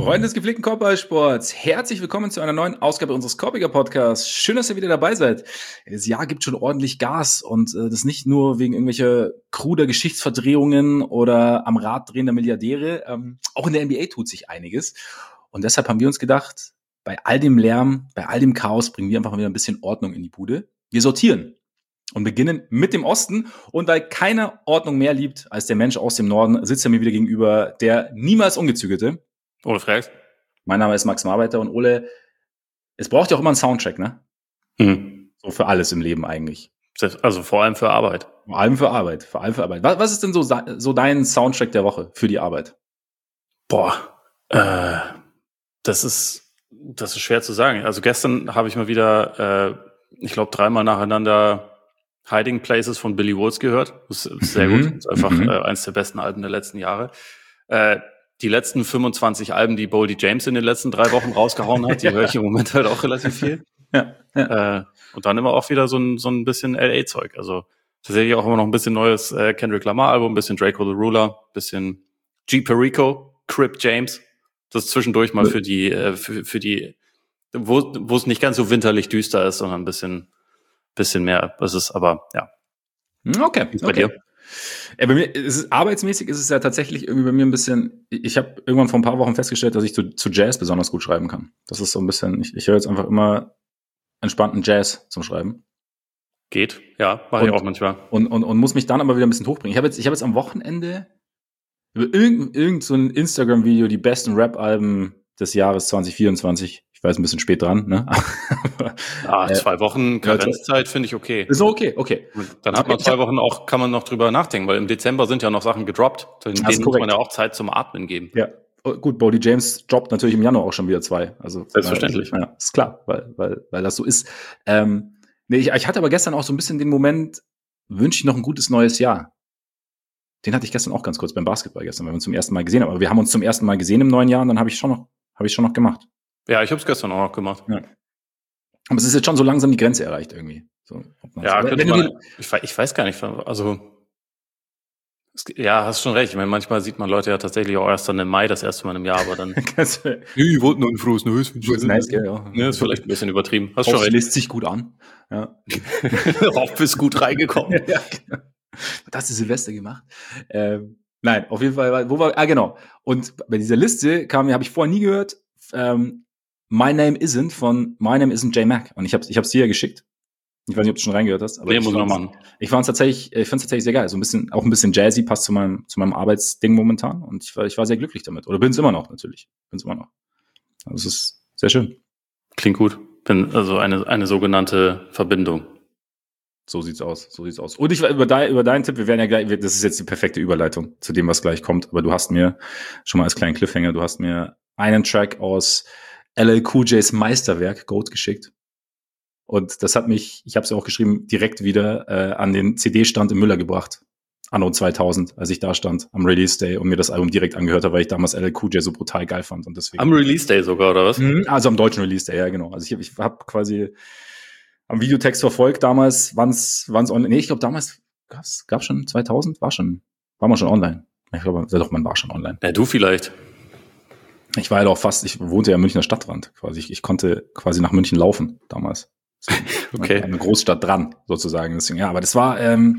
Freunde des gepflegten Korbballsports, herzlich willkommen zu einer neuen Ausgabe unseres Korbiger Podcasts. Schön, dass ihr wieder dabei seid. Das Jahr gibt schon ordentlich Gas und das nicht nur wegen irgendwelcher kruder Geschichtsverdrehungen oder am Rad drehender Milliardäre. Auch in der NBA tut sich einiges. Und deshalb haben wir uns gedacht, bei all dem Lärm, bei all dem Chaos bringen wir einfach wieder ein bisschen Ordnung in die Bude. Wir sortieren und beginnen mit dem Osten. Und weil keiner Ordnung mehr liebt als der Mensch aus dem Norden, sitzt er mir wieder gegenüber, der niemals Ungezügelte. Ole Frex. Mein Name ist Max Marbeiter und Ole, es braucht ja auch immer einen Soundtrack, ne? So für alles im Leben eigentlich. Also vor allem für Arbeit. Vor allem für Arbeit. Was ist denn so dein Soundtrack der Woche für die Arbeit? Das ist schwer zu sagen. Also gestern habe ich mal wieder, ich glaube 3-mal nacheinander Hiding Places von Billy Woods gehört. Das ist sehr gut. Das ist einfach eins der besten Alben der letzten Jahre. Die letzten 25 Alben, die Boldy James in den letzten 3 Wochen rausgehauen hat, die höre ich im Moment halt auch relativ viel. Ja. Und dann immer auch wieder so ein bisschen LA-Zeug. Also tatsächlich auch immer noch ein bisschen neues Kendrick Lamar-Album, ein bisschen Draco the Ruler, ein bisschen G. Perico, Crip James. Das ist zwischendurch mal für die, wo es nicht ganz so winterlich düster ist, sondern ein bisschen mehr. Das ist aber, ja. Okay. Bei dir? Ja, bei mir arbeitsmäßig ist es ja tatsächlich irgendwie bei mir ein bisschen, ich habe irgendwann vor ein paar Wochen festgestellt, dass ich zu Jazz besonders gut schreiben kann. Das ist so ein bisschen, ich höre jetzt einfach immer entspannten Jazz zum Schreiben. Geht, ja, mache ich auch manchmal. Und muss mich dann aber wieder ein bisschen hochbringen. Ich habe jetzt am Wochenende über irgend so ein Instagram-Video die besten Rap-Alben des Jahres 2024. Ich weiß, ein bisschen spät dran, ne? 2 Wochen Karenzzeit finde ich okay. Ist okay. Dann hat man 2 Wochen auch, kann man noch drüber nachdenken, weil im Dezember sind ja noch Sachen gedroppt. Denen muss man ja auch Zeit zum Atmen geben. Ja, gut, Boldy James droppt natürlich im Januar auch schon wieder 2. Also selbstverständlich. Ja, ist klar, weil das so ist. Ich hatte aber gestern auch so ein bisschen den Moment, wünsche ich noch ein gutes neues Jahr. Den hatte ich gestern auch ganz kurz beim Basketball gestern, weil wir uns zum ersten Mal gesehen haben. Aber wir haben uns zum ersten Mal gesehen im neuen Jahr und dann habe ich schon noch gemacht. Ja, ich habe es gestern auch noch gemacht. Ja. Aber es ist jetzt schon so langsam die Grenze erreicht irgendwie. So, ja, ich weiß gar nicht. Also, ja, hast schon recht. Ich meine, manchmal sieht man Leute ja tatsächlich auch erst dann im Mai das erste Mal im Jahr, aber dann. Ich wollte nur ein frohes Neues wünschen. Nice, ja, ist vielleicht ein bisschen übertrieben. Hast schon recht. Lässt sich gut an. Ja. Auch bist gut reingekommen. Ja, genau. Das ist Silvester gemacht. Nein, auf jeden Fall, genau. Und bei dieser Liste habe ich vorher nie gehört, My Name Isn't J Mac. Und ich hab's dir ja geschickt. Ich weiß nicht, ob du schon reingehört hast. Aber muss ich noch machen. Ich fand's tatsächlich sehr geil. So auch ein bisschen jazzy, passt zu meinem Arbeitsding momentan. Und ich war sehr glücklich damit. Oder bin's immer noch, natürlich. Also es ist sehr schön. Klingt gut. Bin also eine sogenannte Verbindung. So sieht's aus. Und ich über deinen Tipp, wir werden ja gleich, das ist jetzt die perfekte Überleitung zu dem, was gleich kommt. Aber du hast mir schon mal als kleinen Cliffhanger, du hast mir einen Track aus LL Cool J's Meisterwerk Goat geschickt. Und das hat mich, ich habe es ja auch geschrieben, direkt wieder an den CD-Stand im Müller gebracht. Anno 2000, als ich da stand am Release Day und mir das Album direkt angehört habe, weil ich damals LL Cool J so brutal geil fand. Und deswegen, am Release Day sogar, oder was? Also am deutschen Release Day, ja genau. Also ich habe quasi am Videotext verfolgt damals, wann's online. Nee, ich glaube damals gab's schon 2000, war man schon online. Ich glaube, man war schon online. Ja, du vielleicht. Ich war ja auch ich wohnte ja am Münchner Stadtrand quasi. Ich konnte quasi nach München laufen damals. So, okay. Eine Großstadt dran, sozusagen. Deswegen, ja, aber das war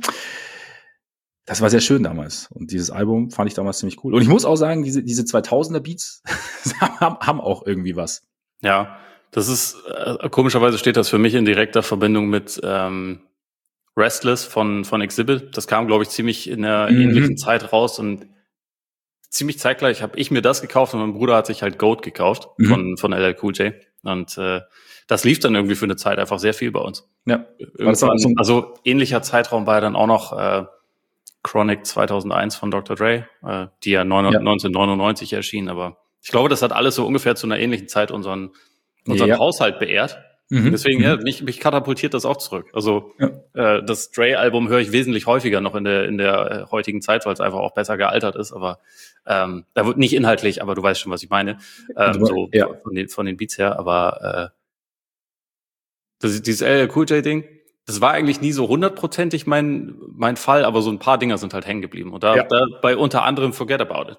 sehr schön damals. Und dieses Album fand ich damals ziemlich cool. Und ich muss auch sagen, diese 2000er Beats haben auch irgendwie was. Ja, das ist, komischerweise steht das für mich in direkter Verbindung mit Restless von Exhibit. Das kam, glaube ich, ziemlich in einer ähnlichen Zeit raus und ziemlich zeitgleich habe ich mir das gekauft und mein Bruder hat sich halt Goat gekauft von LL Cool J. Und das lief dann irgendwie für eine Zeit einfach sehr viel bei uns. Ja. Also ähnlicher Zeitraum war ja dann auch noch Chronic 2001 von Dr. Dre, die ja 1999 erschien. Aber ich glaube, das hat alles so ungefähr zu einer ähnlichen Zeit unseren Haushalt beehrt. Deswegen, mich katapultiert das auch zurück. Also das Dre-Album höre ich wesentlich häufiger noch in der heutigen Zeit, weil es einfach auch besser gealtert ist. Aber da wird nicht inhaltlich, aber du weißt schon, was ich meine. Von den Beats her. Aber dieses LL Cool J Ding, das war eigentlich nie so 100%ig mein Fall, aber so ein paar Dinger sind halt hängen geblieben. Und da bei unter anderem Forget About It.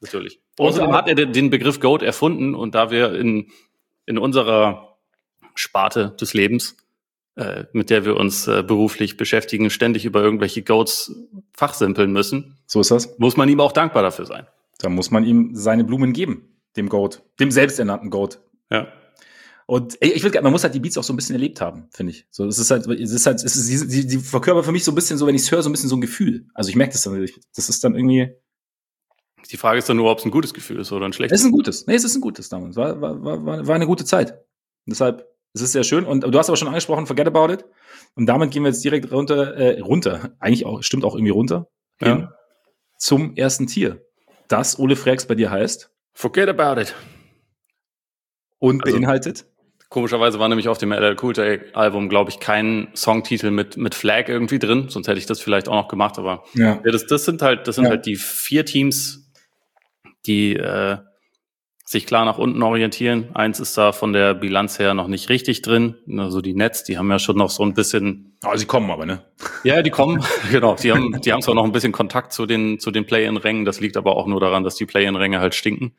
Natürlich. Außerdem hat er den Begriff GOAT erfunden und da wir in unserer Sparte des Lebens, mit der wir uns beruflich beschäftigen, ständig über irgendwelche GOATs fachsimpeln müssen. So ist das. Muss man ihm auch dankbar dafür sein. Da muss man ihm seine Blumen geben, dem GOAT, dem selbsternannten GOAT. Ja. Und man muss halt die Beats auch so ein bisschen erlebt haben, finde ich. So, die verkörpern für mich so ein bisschen so, wenn ich es höre, so ein bisschen so ein Gefühl. Also ich merke das dann, das ist dann irgendwie. Die Frage ist dann nur, ob es ein gutes Gefühl ist oder ein schlechtes. Es ist ein gutes. Nee, es ist ein gutes damals. War eine gute Zeit. Deshalb, es ist sehr schön. Und du hast aber schon angesprochen, forget about it. Und damit gehen wir jetzt direkt runter. Eigentlich auch, stimmt auch irgendwie runter. Ja. Zum ersten Tier. Das Ole Freaks bei dir heißt. Forget about it. Und beinhaltet? Komischerweise war nämlich auf dem LL Cool J Album, glaube ich, kein Songtitel mit Flag irgendwie drin. Sonst hätte ich das vielleicht auch noch gemacht. Aber ja, das sind halt die 4 Teams, die sich klar nach unten orientieren. Eins ist da von der Bilanz her noch nicht richtig drin. Also die Nets, die haben ja schon noch so ein bisschen. Aber sie kommen aber, ne? Ja, die kommen, genau. Die haben zwar noch ein bisschen Kontakt zu den Play-in-Rängen. Das liegt aber auch nur daran, dass die Play-in-Ränge halt stinken.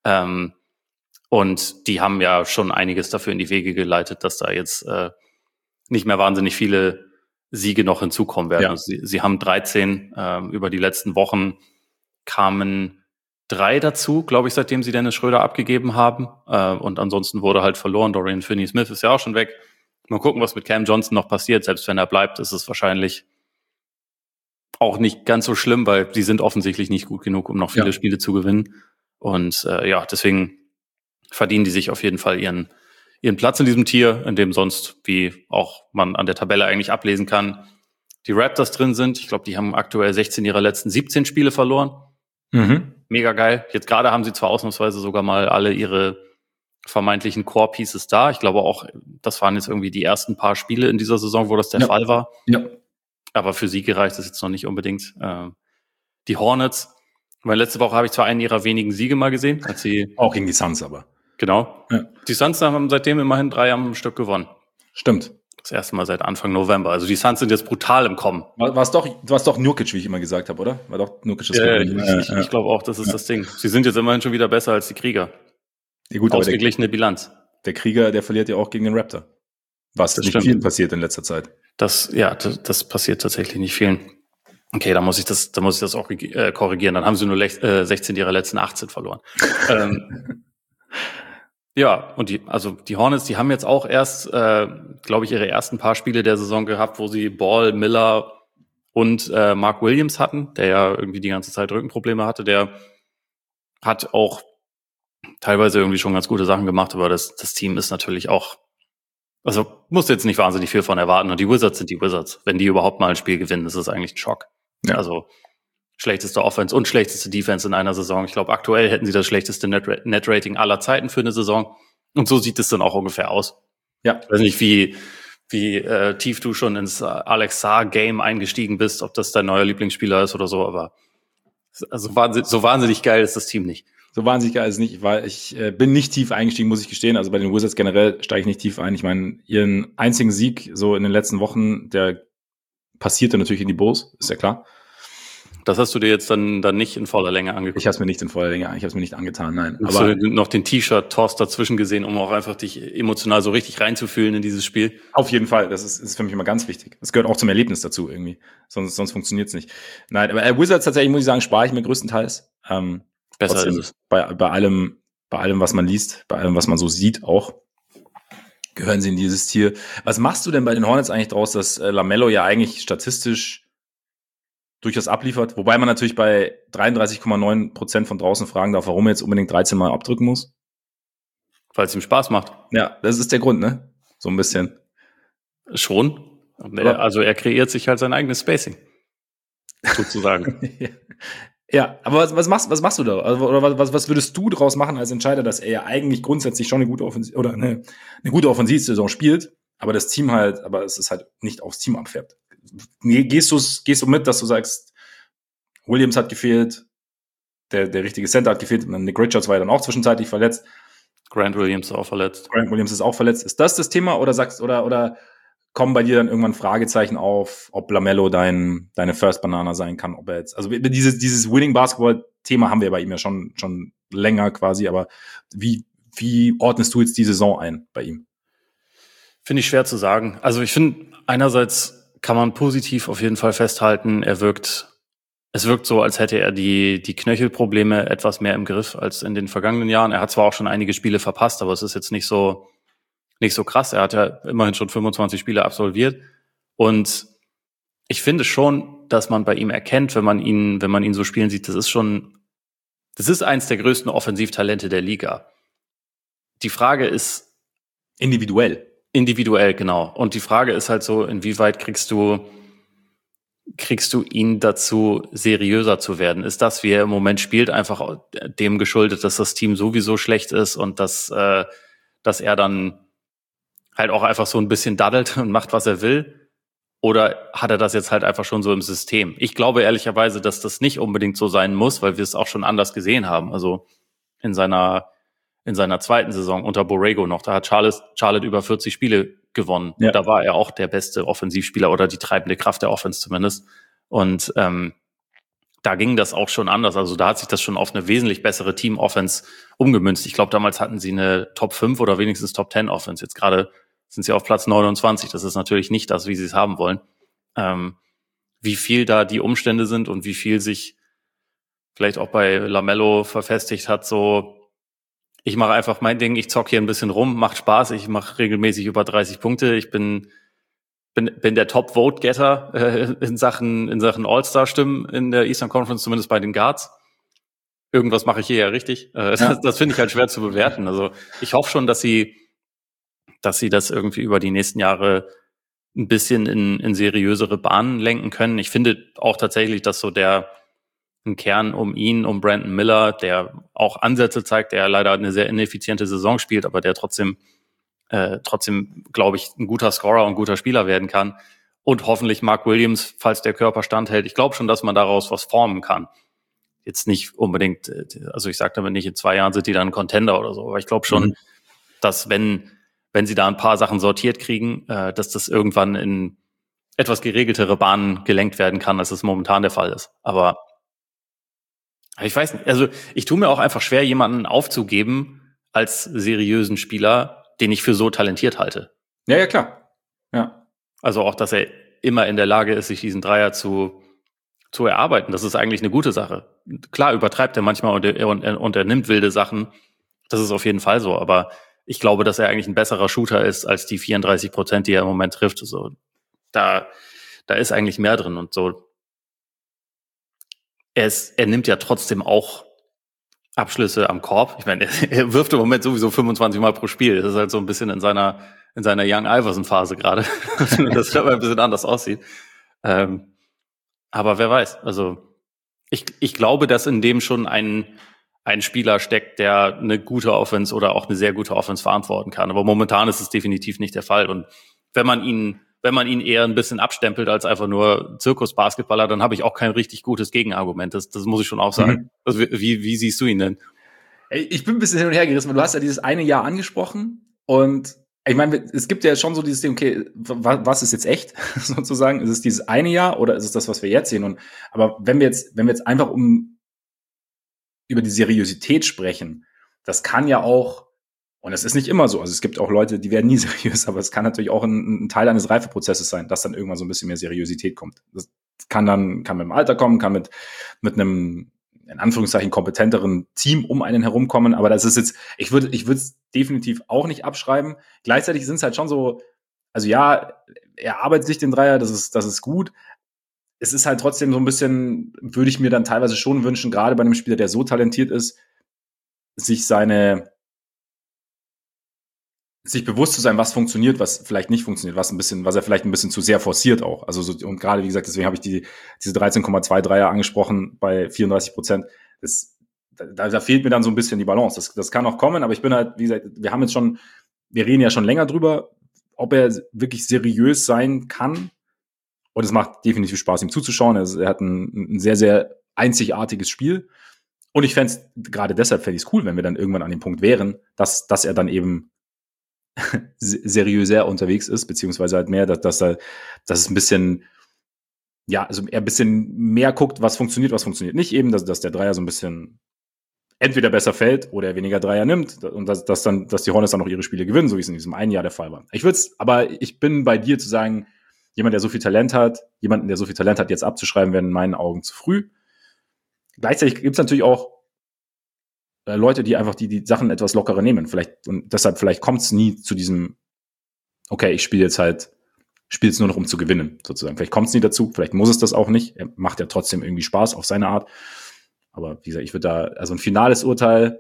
Und die haben ja schon einiges dafür in die Wege geleitet, dass da jetzt nicht mehr wahnsinnig viele Siege noch hinzukommen werden. Ja. Also sie haben 13, über die letzten Wochen kamen 3 dazu, glaube ich, seitdem sie Dennis Schröder abgegeben haben. Und ansonsten wurde halt verloren. Dorian Finney-Smith ist ja auch schon weg. Mal gucken, was mit Cam Johnson noch passiert. Selbst wenn er bleibt, ist es wahrscheinlich auch nicht ganz so schlimm, weil sie sind offensichtlich nicht gut genug, um noch viele Spiele zu gewinnen. Und deswegen verdienen die sich auf jeden Fall ihren Platz in diesem Tier, in dem sonst, wie auch man an der Tabelle eigentlich ablesen kann, die Raptors drin sind. Ich glaube, die haben aktuell 16 ihrer letzten 17 Spiele verloren. Mhm. Mega geil. Jetzt gerade haben sie zwar ausnahmsweise sogar mal alle ihre vermeintlichen Core-Pieces da. Ich glaube auch, das waren jetzt irgendwie die ersten paar Spiele in dieser Saison, wo das der Fall war. Ja. Aber für Siege reicht das jetzt noch nicht unbedingt. Die Hornets, weil letzte Woche habe ich zwar einen ihrer wenigen Siege mal gesehen, als sie auch gegen die Suns aber. Genau. Ja. Die Suns haben seitdem immerhin 3 am Stück gewonnen. Stimmt. Das erste Mal seit Anfang November. Also die Suns sind jetzt brutal im Kommen. War es doch Nurkic, wie ich immer gesagt habe, oder? War doch Nurkic das Ich glaube auch, das ist das Ding. Sie sind jetzt immerhin schon wieder besser als die Krieger. Ja, gut, ausgeglichene Bilanz. Der Krieger, der verliert ja auch gegen den Raptor. Was das nicht vielen passiert in letzter Zeit. Das passiert tatsächlich nicht vielen. Okay, da muss ich das auch korrigieren. Dann haben sie nur 16 ihrer letzten 18 verloren. Ja, und die Hornets, die haben jetzt auch erst, glaube ich, ihre ersten paar Spiele der Saison gehabt, wo sie Ball, Miller und Mark Williams hatten, der ja irgendwie die ganze Zeit Rückenprobleme hatte. Der hat auch teilweise irgendwie schon ganz gute Sachen gemacht, aber das Team ist natürlich auch, also musst jetzt nicht wahnsinnig viel von erwarten. Und die Wizards sind die Wizards. Wenn die überhaupt mal ein Spiel gewinnen, ist es eigentlich ein Schock. Ja. Also schlechteste Offense und schlechteste Defense in einer Saison. Ich glaube, aktuell hätten sie das schlechteste Net-Rating aller Zeiten für eine Saison. Und so sieht es dann auch ungefähr aus. Ja. Ich weiß nicht, wie tief du schon ins Alex Sarr-Game eingestiegen bist, ob das dein neuer Lieblingsspieler ist oder so, aber also so wahnsinnig geil ist das Team nicht. So wahnsinnig geil ist es nicht, weil ich bin nicht tief eingestiegen, muss ich gestehen. Also bei den Wizards generell steige ich nicht tief ein. Ich meine, ihren einzigen Sieg so in den letzten Wochen, der passierte natürlich in die Bulls, ist ja klar. Das hast du dir jetzt dann nicht in voller Länge angeguckt? Ich habe es mir nicht in voller Länge, ich habe es mir nicht angetan, nein. Hast du noch den T-Shirt-Toss dazwischen gesehen, um auch einfach dich emotional so richtig reinzufühlen in dieses Spiel? Auf jeden Fall, das ist für mich immer ganz wichtig. Das gehört auch zum Erlebnis dazu irgendwie, sonst funktioniert es nicht. Nein, aber Wizards tatsächlich, muss ich sagen, spare ich mir größtenteils. Besser trotzdem, ist es. Bei allem, was man liest, bei allem, was man so sieht auch, gehören sie in dieses Tier. Was machst du denn bei den Hornets eigentlich draus, dass LaMelo ja eigentlich statistisch durchaus abliefert, wobei man natürlich bei 33,9% von draußen fragen darf, warum er jetzt unbedingt 13 Mal abdrücken muss. Weil es ihm Spaß macht. Ja, das ist der Grund, ne? So ein bisschen. Schon. Also er kreiert sich halt sein eigenes Spacing. Sozusagen. Ja, aber was machst du da? Also, oder was würdest du daraus machen als Entscheider, dass er ja eigentlich grundsätzlich schon eine gute Offensivsaison spielt, aber das Team halt, aber es ist halt nicht aufs Team abfärbt. Gehst du mit, dass du sagst, Williams hat gefehlt, der richtige Center hat gefehlt, Nick Richards war ja dann auch zwischenzeitlich verletzt. Grant Williams ist auch verletzt. Grant Williams ist auch verletzt. Ist das Thema oder sagst oder kommen bei dir dann irgendwann Fragezeichen auf, ob LaMelo deine First Banana sein kann, ob er jetzt, also dieses Winning Basketball Thema haben wir bei ihm ja schon länger quasi, aber wie ordnest du jetzt die Saison ein bei ihm? Finde ich schwer zu sagen. Also ich finde, einerseits kann man positiv auf jeden Fall festhalten, es wirkt so, als hätte er die Knöchelprobleme etwas mehr im Griff als in den vergangenen Jahren. Er hat zwar auch schon einige Spiele verpasst, aber es ist jetzt nicht so krass. Er hat ja immerhin schon 25 Spiele absolviert. Und ich finde schon, dass man bei ihm erkennt, wenn man ihn so spielen sieht, das ist eins der größten Offensivtalente der Liga. Die Frage ist individuell, genau. Und die Frage ist halt so, inwieweit kriegst du ihn dazu, seriöser zu werden? Ist das, wie er im Moment spielt, einfach dem geschuldet, dass das Team sowieso schlecht ist und dass er dann halt auch einfach so ein bisschen daddelt und macht, was er will? Oder hat er das jetzt halt einfach schon so im System? Ich glaube ehrlicherweise, dass das nicht unbedingt so sein muss, weil wir es auch schon anders gesehen haben. Also in seiner zweiten Saison unter Borrego noch, da hat Charlotte über 40 Spiele gewonnen. Ja. Und da war er auch der beste Offensivspieler oder die treibende Kraft der Offense zumindest. Und da ging das auch schon anders. Also da hat sich das schon auf eine wesentlich bessere Team-Offense umgemünzt. Ich glaube, damals hatten sie eine Top 5 oder wenigstens Top 10 Offense. Jetzt gerade sind sie auf Platz 29. Das ist natürlich nicht das, wie sie es haben wollen. Wie viel da die Umstände sind und wie viel sich vielleicht auch bei LaMelo verfestigt hat, so ich mache einfach mein Ding, ich zock hier ein bisschen rum, macht Spaß, ich mache regelmäßig über 30 Punkte, ich bin der Top-Vote-Getter in Sachen All-Star-Stimmen in der Eastern Conference, zumindest bei den Guards. Irgendwas mache ich hier ja richtig. Das finde ich halt schwer zu bewerten. Also ich hoffe schon, dass sie das irgendwie über die nächsten Jahre ein bisschen in seriösere Bahnen lenken können. Ich finde auch tatsächlich, dass so ein Kern um Brandon Miller, der auch Ansätze zeigt, der leider eine sehr ineffiziente Saison spielt, aber der trotzdem, glaube ich, ein guter Scorer und guter Spieler werden kann. Und hoffentlich Mark Williams, falls der Körper standhält. Ich glaube schon, dass man daraus was formen kann. Jetzt nicht unbedingt, also ich sage damit nicht, in 2 Jahren sind die dann ein Contender oder so, aber ich glaube schon, dass wenn sie da ein paar Sachen sortiert kriegen, dass das irgendwann in etwas geregeltere Bahnen gelenkt werden kann, als es momentan der Fall ist. Aber ich weiß nicht, also ich tue mir auch einfach schwer, jemanden aufzugeben als seriösen Spieler, den ich für so talentiert halte. Ja, klar. Ja. Also auch, dass er immer in der Lage ist, sich diesen Dreier zu erarbeiten. Das ist eigentlich eine gute Sache. Klar übertreibt er manchmal und er nimmt wilde Sachen. Das ist auf jeden Fall so. Aber ich glaube, dass er eigentlich ein besserer Shooter ist als die 34%, die er im Moment trifft. So, da ist eigentlich mehr drin und so. Er nimmt ja trotzdem auch Abschlüsse am Korb. Ich meine, er wirft im Moment sowieso 25 Mal pro Spiel. Das ist halt so ein bisschen in seiner Young Iverson-Phase gerade. Das ein bisschen anders aussieht. Aber wer weiß. Also ich glaube, dass in dem schon ein Spieler steckt, der eine gute Offense oder auch eine sehr gute Offense verantworten kann. Aber momentan ist es definitiv nicht der Fall. Und wenn man ihn eher ein bisschen abstempelt als einfach nur Zirkusbasketballer, dann habe ich auch kein richtig gutes Gegenargument. Das muss ich schon auch sagen. Also wie siehst du ihn denn? Ich bin ein bisschen hin und her gerissen, weil du hast ja dieses eine Jahr angesprochen und ich meine, es gibt ja schon so dieses Ding, okay, was ist jetzt echt, sozusagen? Ist es dieses eine Jahr oder ist es das, was wir jetzt sehen? Aber wenn wir jetzt einfach über die Seriosität sprechen, das kann ja auch, und es ist nicht immer so, also es gibt auch Leute, die werden nie seriös, aber es kann natürlich auch ein Teil eines Reifeprozesses sein, dass dann irgendwann so ein bisschen mehr Seriosität kommt. Das kann mit dem Alter kommen, kann mit einem, in Anführungszeichen, kompetenteren Team um einen herumkommen, aber das ist jetzt, ich würde es definitiv auch nicht abschreiben. Gleichzeitig sind es halt schon so, also ja, er arbeitet sich den Dreier, das ist gut. Es ist halt trotzdem so ein bisschen, würde ich mir dann teilweise schon wünschen, gerade bei einem Spieler, der so talentiert ist, sich bewusst zu sein, was funktioniert, was vielleicht nicht funktioniert, was er vielleicht ein bisschen zu sehr forciert auch. Also so, und gerade, wie gesagt, deswegen habe ich diese 13,2 Dreier angesprochen bei 34%. Da fehlt mir dann so ein bisschen die Balance. Das kann auch kommen, aber ich bin halt, wie gesagt, wir reden ja schon länger drüber, ob er wirklich seriös sein kann. Und es macht definitiv Spaß, ihm zuzuschauen. Er hat ein sehr, sehr einzigartiges Spiel. Und ich gerade deshalb fände ich es cool, wenn wir dann irgendwann an dem Punkt wären, dass er dann eben seriöser unterwegs ist, beziehungsweise halt mehr, dass es ein bisschen, ja, also er ein bisschen mehr guckt, was funktioniert nicht. Eben, dass der Dreier so ein bisschen entweder besser fällt oder er weniger Dreier nimmt und dass die Hornets dann auch ihre Spiele gewinnen, so wie es in diesem einen Jahr der Fall war. Aber ich bin bei dir zu sagen, jemanden, der so viel Talent hat, jetzt abzuschreiben, wäre in meinen Augen zu früh. Gleichzeitig gibt es natürlich auch Leute, die einfach die Sachen etwas lockerer nehmen. Vielleicht kommt es nie zu diesem, okay, ich spiele jetzt nur noch, um zu gewinnen, sozusagen. Vielleicht kommt es nie dazu, vielleicht muss es das auch nicht. Er macht ja trotzdem irgendwie Spaß auf seine Art. Aber wie gesagt, ich würde da, also ein finales Urteil,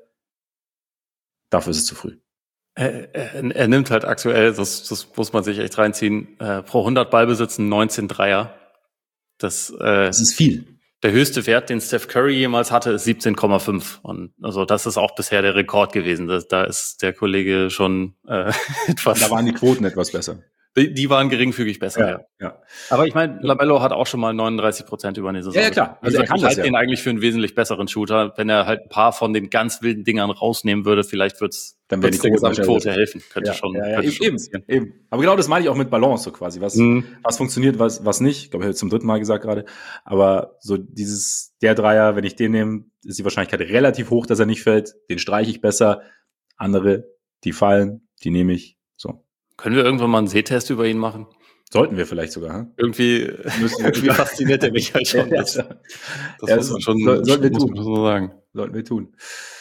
dafür ist es zu früh. Er nimmt halt aktuell, das muss man sich echt reinziehen, pro 100 Ballbesitzen 19 Dreier. Das ist viel. Der höchste Wert, den Steph Curry jemals hatte, ist 17,5. Und also das ist auch bisher der Rekord gewesen. Da ist der Kollege schon etwas. Da waren die Quoten etwas besser. Die waren geringfügig besser, ja. Aber ich meine, LaMelo hat auch schon mal 39% über eine Saison. Ja, klar. Also er kann ich halte den eigentlich für einen wesentlich besseren Shooter. Wenn er halt ein paar von den ganz wilden Dingern rausnehmen würde, vielleicht wird's der Gesamtquote helfen. Könnte schon. Eben. Aber genau das meine ich auch mit Balance so quasi. Was funktioniert, was nicht. Ich glaube, ich habe zum 3. Mal gesagt gerade. Aber so der Dreier, wenn ich den nehme, ist die Wahrscheinlichkeit relativ hoch, dass er nicht fällt. Den streiche ich besser. Andere, die fallen, die nehme ich. So. Können wir irgendwann mal einen Sehtest über ihn machen? Sollten wir vielleicht sogar. Hm? Irgendwie fasziniert er mich halt schon. Das muss man schon sagen. Sollten wir tun.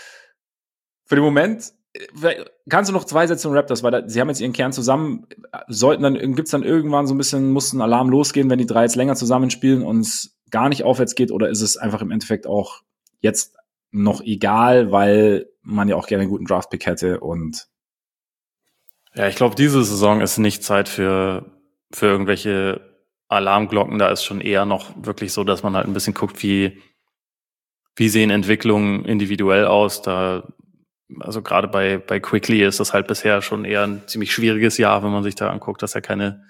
Für den Moment, kannst du noch 2 Sätze zum Raptors, weil sie haben jetzt ihren Kern zusammen, gibt's dann irgendwann so ein bisschen, muss ein Alarm losgehen, wenn die 3 jetzt länger zusammenspielen und es gar nicht aufwärts geht, oder ist es einfach im Endeffekt auch jetzt noch egal, weil man ja auch gerne einen guten Draftpick hätte und ja, ich glaube, diese Saison ist nicht Zeit für irgendwelche Alarmglocken. Da ist schon eher noch wirklich so, dass man halt ein bisschen guckt, wie sehen Entwicklungen individuell aus. Also gerade bei Quickley ist das halt bisher schon eher ein ziemlich schwieriges Jahr, wenn man sich da anguckt, dass er keine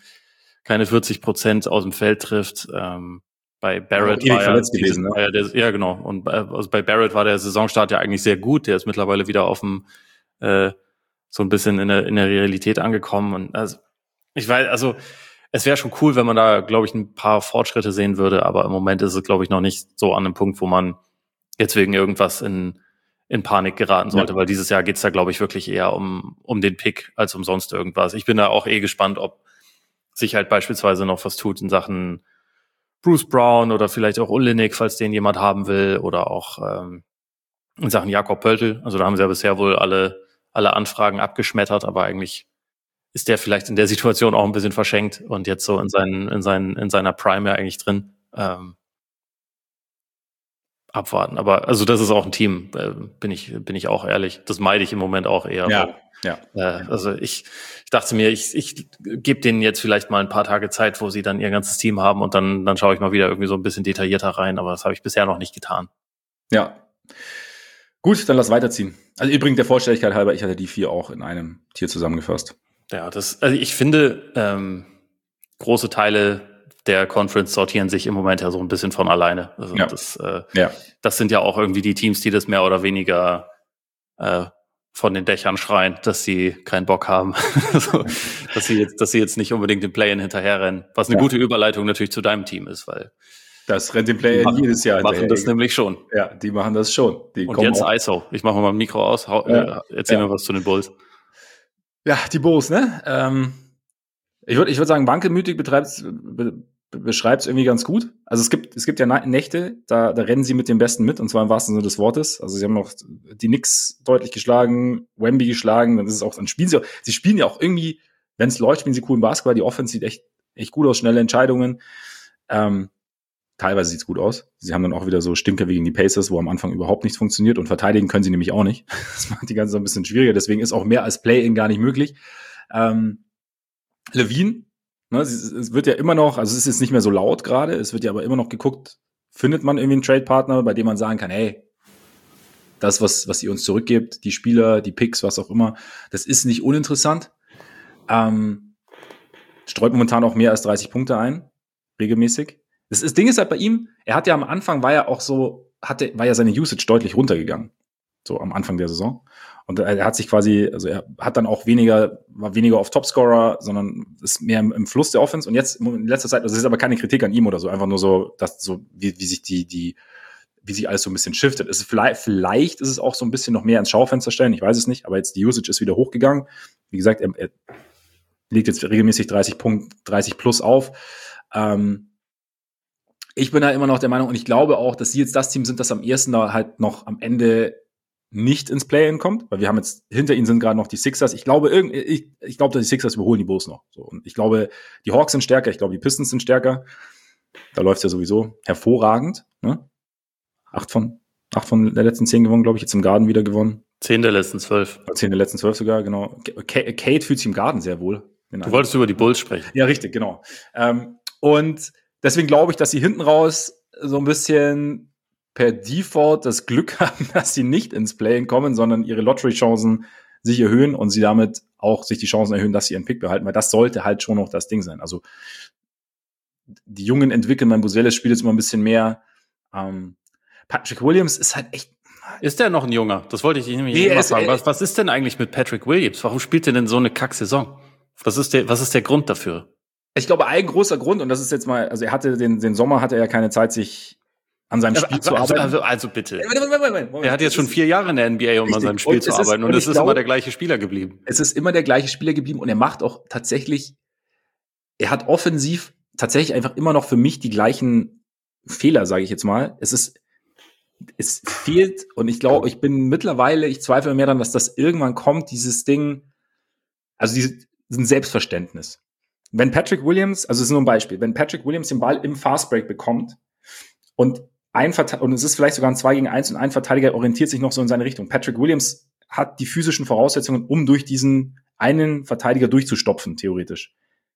40% aus dem Feld trifft. Bei Barrett war verletzt gewesen, ne? Ja, genau. Und also bei Barrett war der Saisonstart ja eigentlich sehr gut. Der ist mittlerweile wieder auf dem so ein bisschen in der Realität angekommen. Und also ich weiß, also es wäre schon cool, wenn man da, glaube ich, ein paar Fortschritte sehen würde, aber im Moment ist es, glaube ich, noch nicht so an einem Punkt, wo man jetzt wegen irgendwas in Panik geraten sollte, weil dieses Jahr geht's da, glaube ich, wirklich eher um den Pick als um sonst irgendwas. Ich bin da auch gespannt, ob sich halt beispielsweise noch was tut in Sachen Bruce Brown oder vielleicht auch Olynyk, falls den jemand haben will, oder auch in Sachen Jakob Poeltl. Also da haben sie ja bisher wohl alle Anfragen abgeschmettert, aber eigentlich ist der vielleicht in der Situation auch ein bisschen verschenkt und jetzt so in seiner Prime ja eigentlich drin. Abwarten. Aber also das ist auch ein Team, bin ich auch ehrlich. Das meide ich im Moment auch eher. Ja. Also ich dachte mir, ich gebe denen jetzt vielleicht mal ein paar Tage Zeit, wo sie dann ihr ganzes Team haben und dann schaue ich mal wieder irgendwie so ein bisschen detaillierter rein, aber das habe ich bisher noch nicht getan. Ja. Gut, dann lass weiterziehen. Also übrigens der Vollständigkeit halber, ich hatte die 4 auch in einem Tier zusammengefasst. Ja, also ich finde, große Teile der Conference sortieren sich im Moment ja so ein bisschen von alleine. Also das sind ja auch irgendwie die Teams, die das mehr oder weniger von den Dächern schreien, dass sie keinen Bock haben. Also, dass sie jetzt nicht unbedingt den Play-in hinterherrennen. Was eine gute Überleitung natürlich zu deinem Team ist, weil das rennt den Play-in jedes Jahr hinterher. Die machen das nämlich schon. Ja, die machen das schon. Und jetzt auch. ISO. Ich mache mal ein Mikro aus. Erzähl mir was zu den Bulls. Ja, die Bulls, ne? Ich würd sagen, wankelmütig beschreibt es irgendwie ganz gut. Also es gibt ja Nächte, da rennen sie mit dem Besten mit, und zwar im wahrsten Sinne des Wortes. Also sie haben auch die Knicks deutlich geschlagen, Wemby geschlagen, dann ist es auch, dann sie spielen ja auch irgendwie, wenn es läuft, spielen sie coolen Basketball, die Offense sieht echt gut aus, schnelle Entscheidungen. Teilweise sieht's gut aus. Sie haben dann auch wieder so Stinker wie gegen die Pacers, wo am Anfang überhaupt nichts funktioniert, und verteidigen können sie nämlich auch nicht. Das macht die ganze Sache ein bisschen schwieriger, deswegen ist auch mehr als Play-in gar nicht möglich. LaVine, ne, es wird ja immer noch, also es ist jetzt nicht mehr so laut gerade, es wird ja aber immer noch geguckt, findet man irgendwie einen Trade-Partner, bei dem man sagen kann, hey, das, was ihr uns zurückgebt, die Spieler, die Picks, was auch immer, das ist nicht uninteressant. Streut momentan auch mehr als 30 Punkte ein, regelmäßig. Das Ding ist halt bei ihm, er hat ja am Anfang, war ja seine Usage deutlich runtergegangen. So am Anfang der Saison. Und er hat sich quasi, also er hat dann auch war weniger auf Topscorer, sondern ist mehr im Fluss der Offense. Und jetzt in letzter Zeit, also es ist aber keine Kritik an ihm oder so, einfach nur so, dass so, wie sich wie sich alles so ein bisschen shiftet. Vielleicht ist es auch so ein bisschen noch mehr ins Schaufenster stellen, ich weiß es nicht, aber jetzt die Usage ist wieder hochgegangen. Wie gesagt, er legt jetzt regelmäßig 30 plus auf. Ich bin halt immer noch der Meinung, und ich glaube auch, dass sie jetzt das Team sind, das am ehesten da halt noch am Ende nicht ins Play-In kommt, weil wir haben jetzt, hinter ihnen sind gerade noch die Sixers. Ich glaube, dass die Sixers überholen die Bulls noch. So. Und ich glaube, die Hawks sind stärker, ich glaube, die Pistons sind stärker. Da läuft's ja sowieso hervorragend. Ne? 8 von der letzten 10 gewonnen, glaube ich, jetzt im Garden wieder gewonnen. 10 der letzten 12. 10 der letzten 12 sogar, genau. Kate fühlt sich im Garden sehr wohl. Du wolltest über die Bulls sprechen. Ja, richtig, genau. Und deswegen glaube ich, dass sie hinten raus so ein bisschen per Default das Glück haben, dass sie nicht ins Play-In kommen, sondern ihre Lottery-Chancen sich erhöhen und sie damit auch sich die Chancen erhöhen, dass sie ihren Pick behalten, weil das sollte halt schon noch das Ding sein. Also die Jungen entwickeln, mein Buzelis spielt jetzt immer ein bisschen mehr. Patrick Williams ist halt echt... Ist der noch ein Junger? Das wollte ich dich nämlich immer fragen. Was ist denn eigentlich mit Patrick Williams? Warum spielt er denn so eine Kack-Saison? Was ist der Grund dafür? Ich glaube, ein großer Grund, und das ist jetzt mal, also er hatte den Sommer hatte er keine Zeit, sich an seinem Spiel zu arbeiten. Also bitte. Moment. Er hat jetzt schon 4 Jahre in der NBA, um an seinem Spiel zu arbeiten. Und es ist immer der gleiche Spieler geblieben. Es ist immer der gleiche Spieler geblieben und er macht auch tatsächlich, er hat offensiv tatsächlich einfach immer noch für mich die gleichen Fehler, sage ich jetzt mal. Es fehlt, und ich glaube, ich zweifle mehr daran, dass das irgendwann kommt, dieses Ding, also ein Selbstverständnis. Wenn Patrick Williams, also es ist nur ein Beispiel, wenn Patrick Williams den Ball im Fastbreak bekommt und es ist vielleicht sogar ein 2 gegen 1 und ein Verteidiger orientiert sich noch so in seine Richtung. Patrick Williams hat die physischen Voraussetzungen, um durch diesen einen Verteidiger durchzustopfen, theoretisch.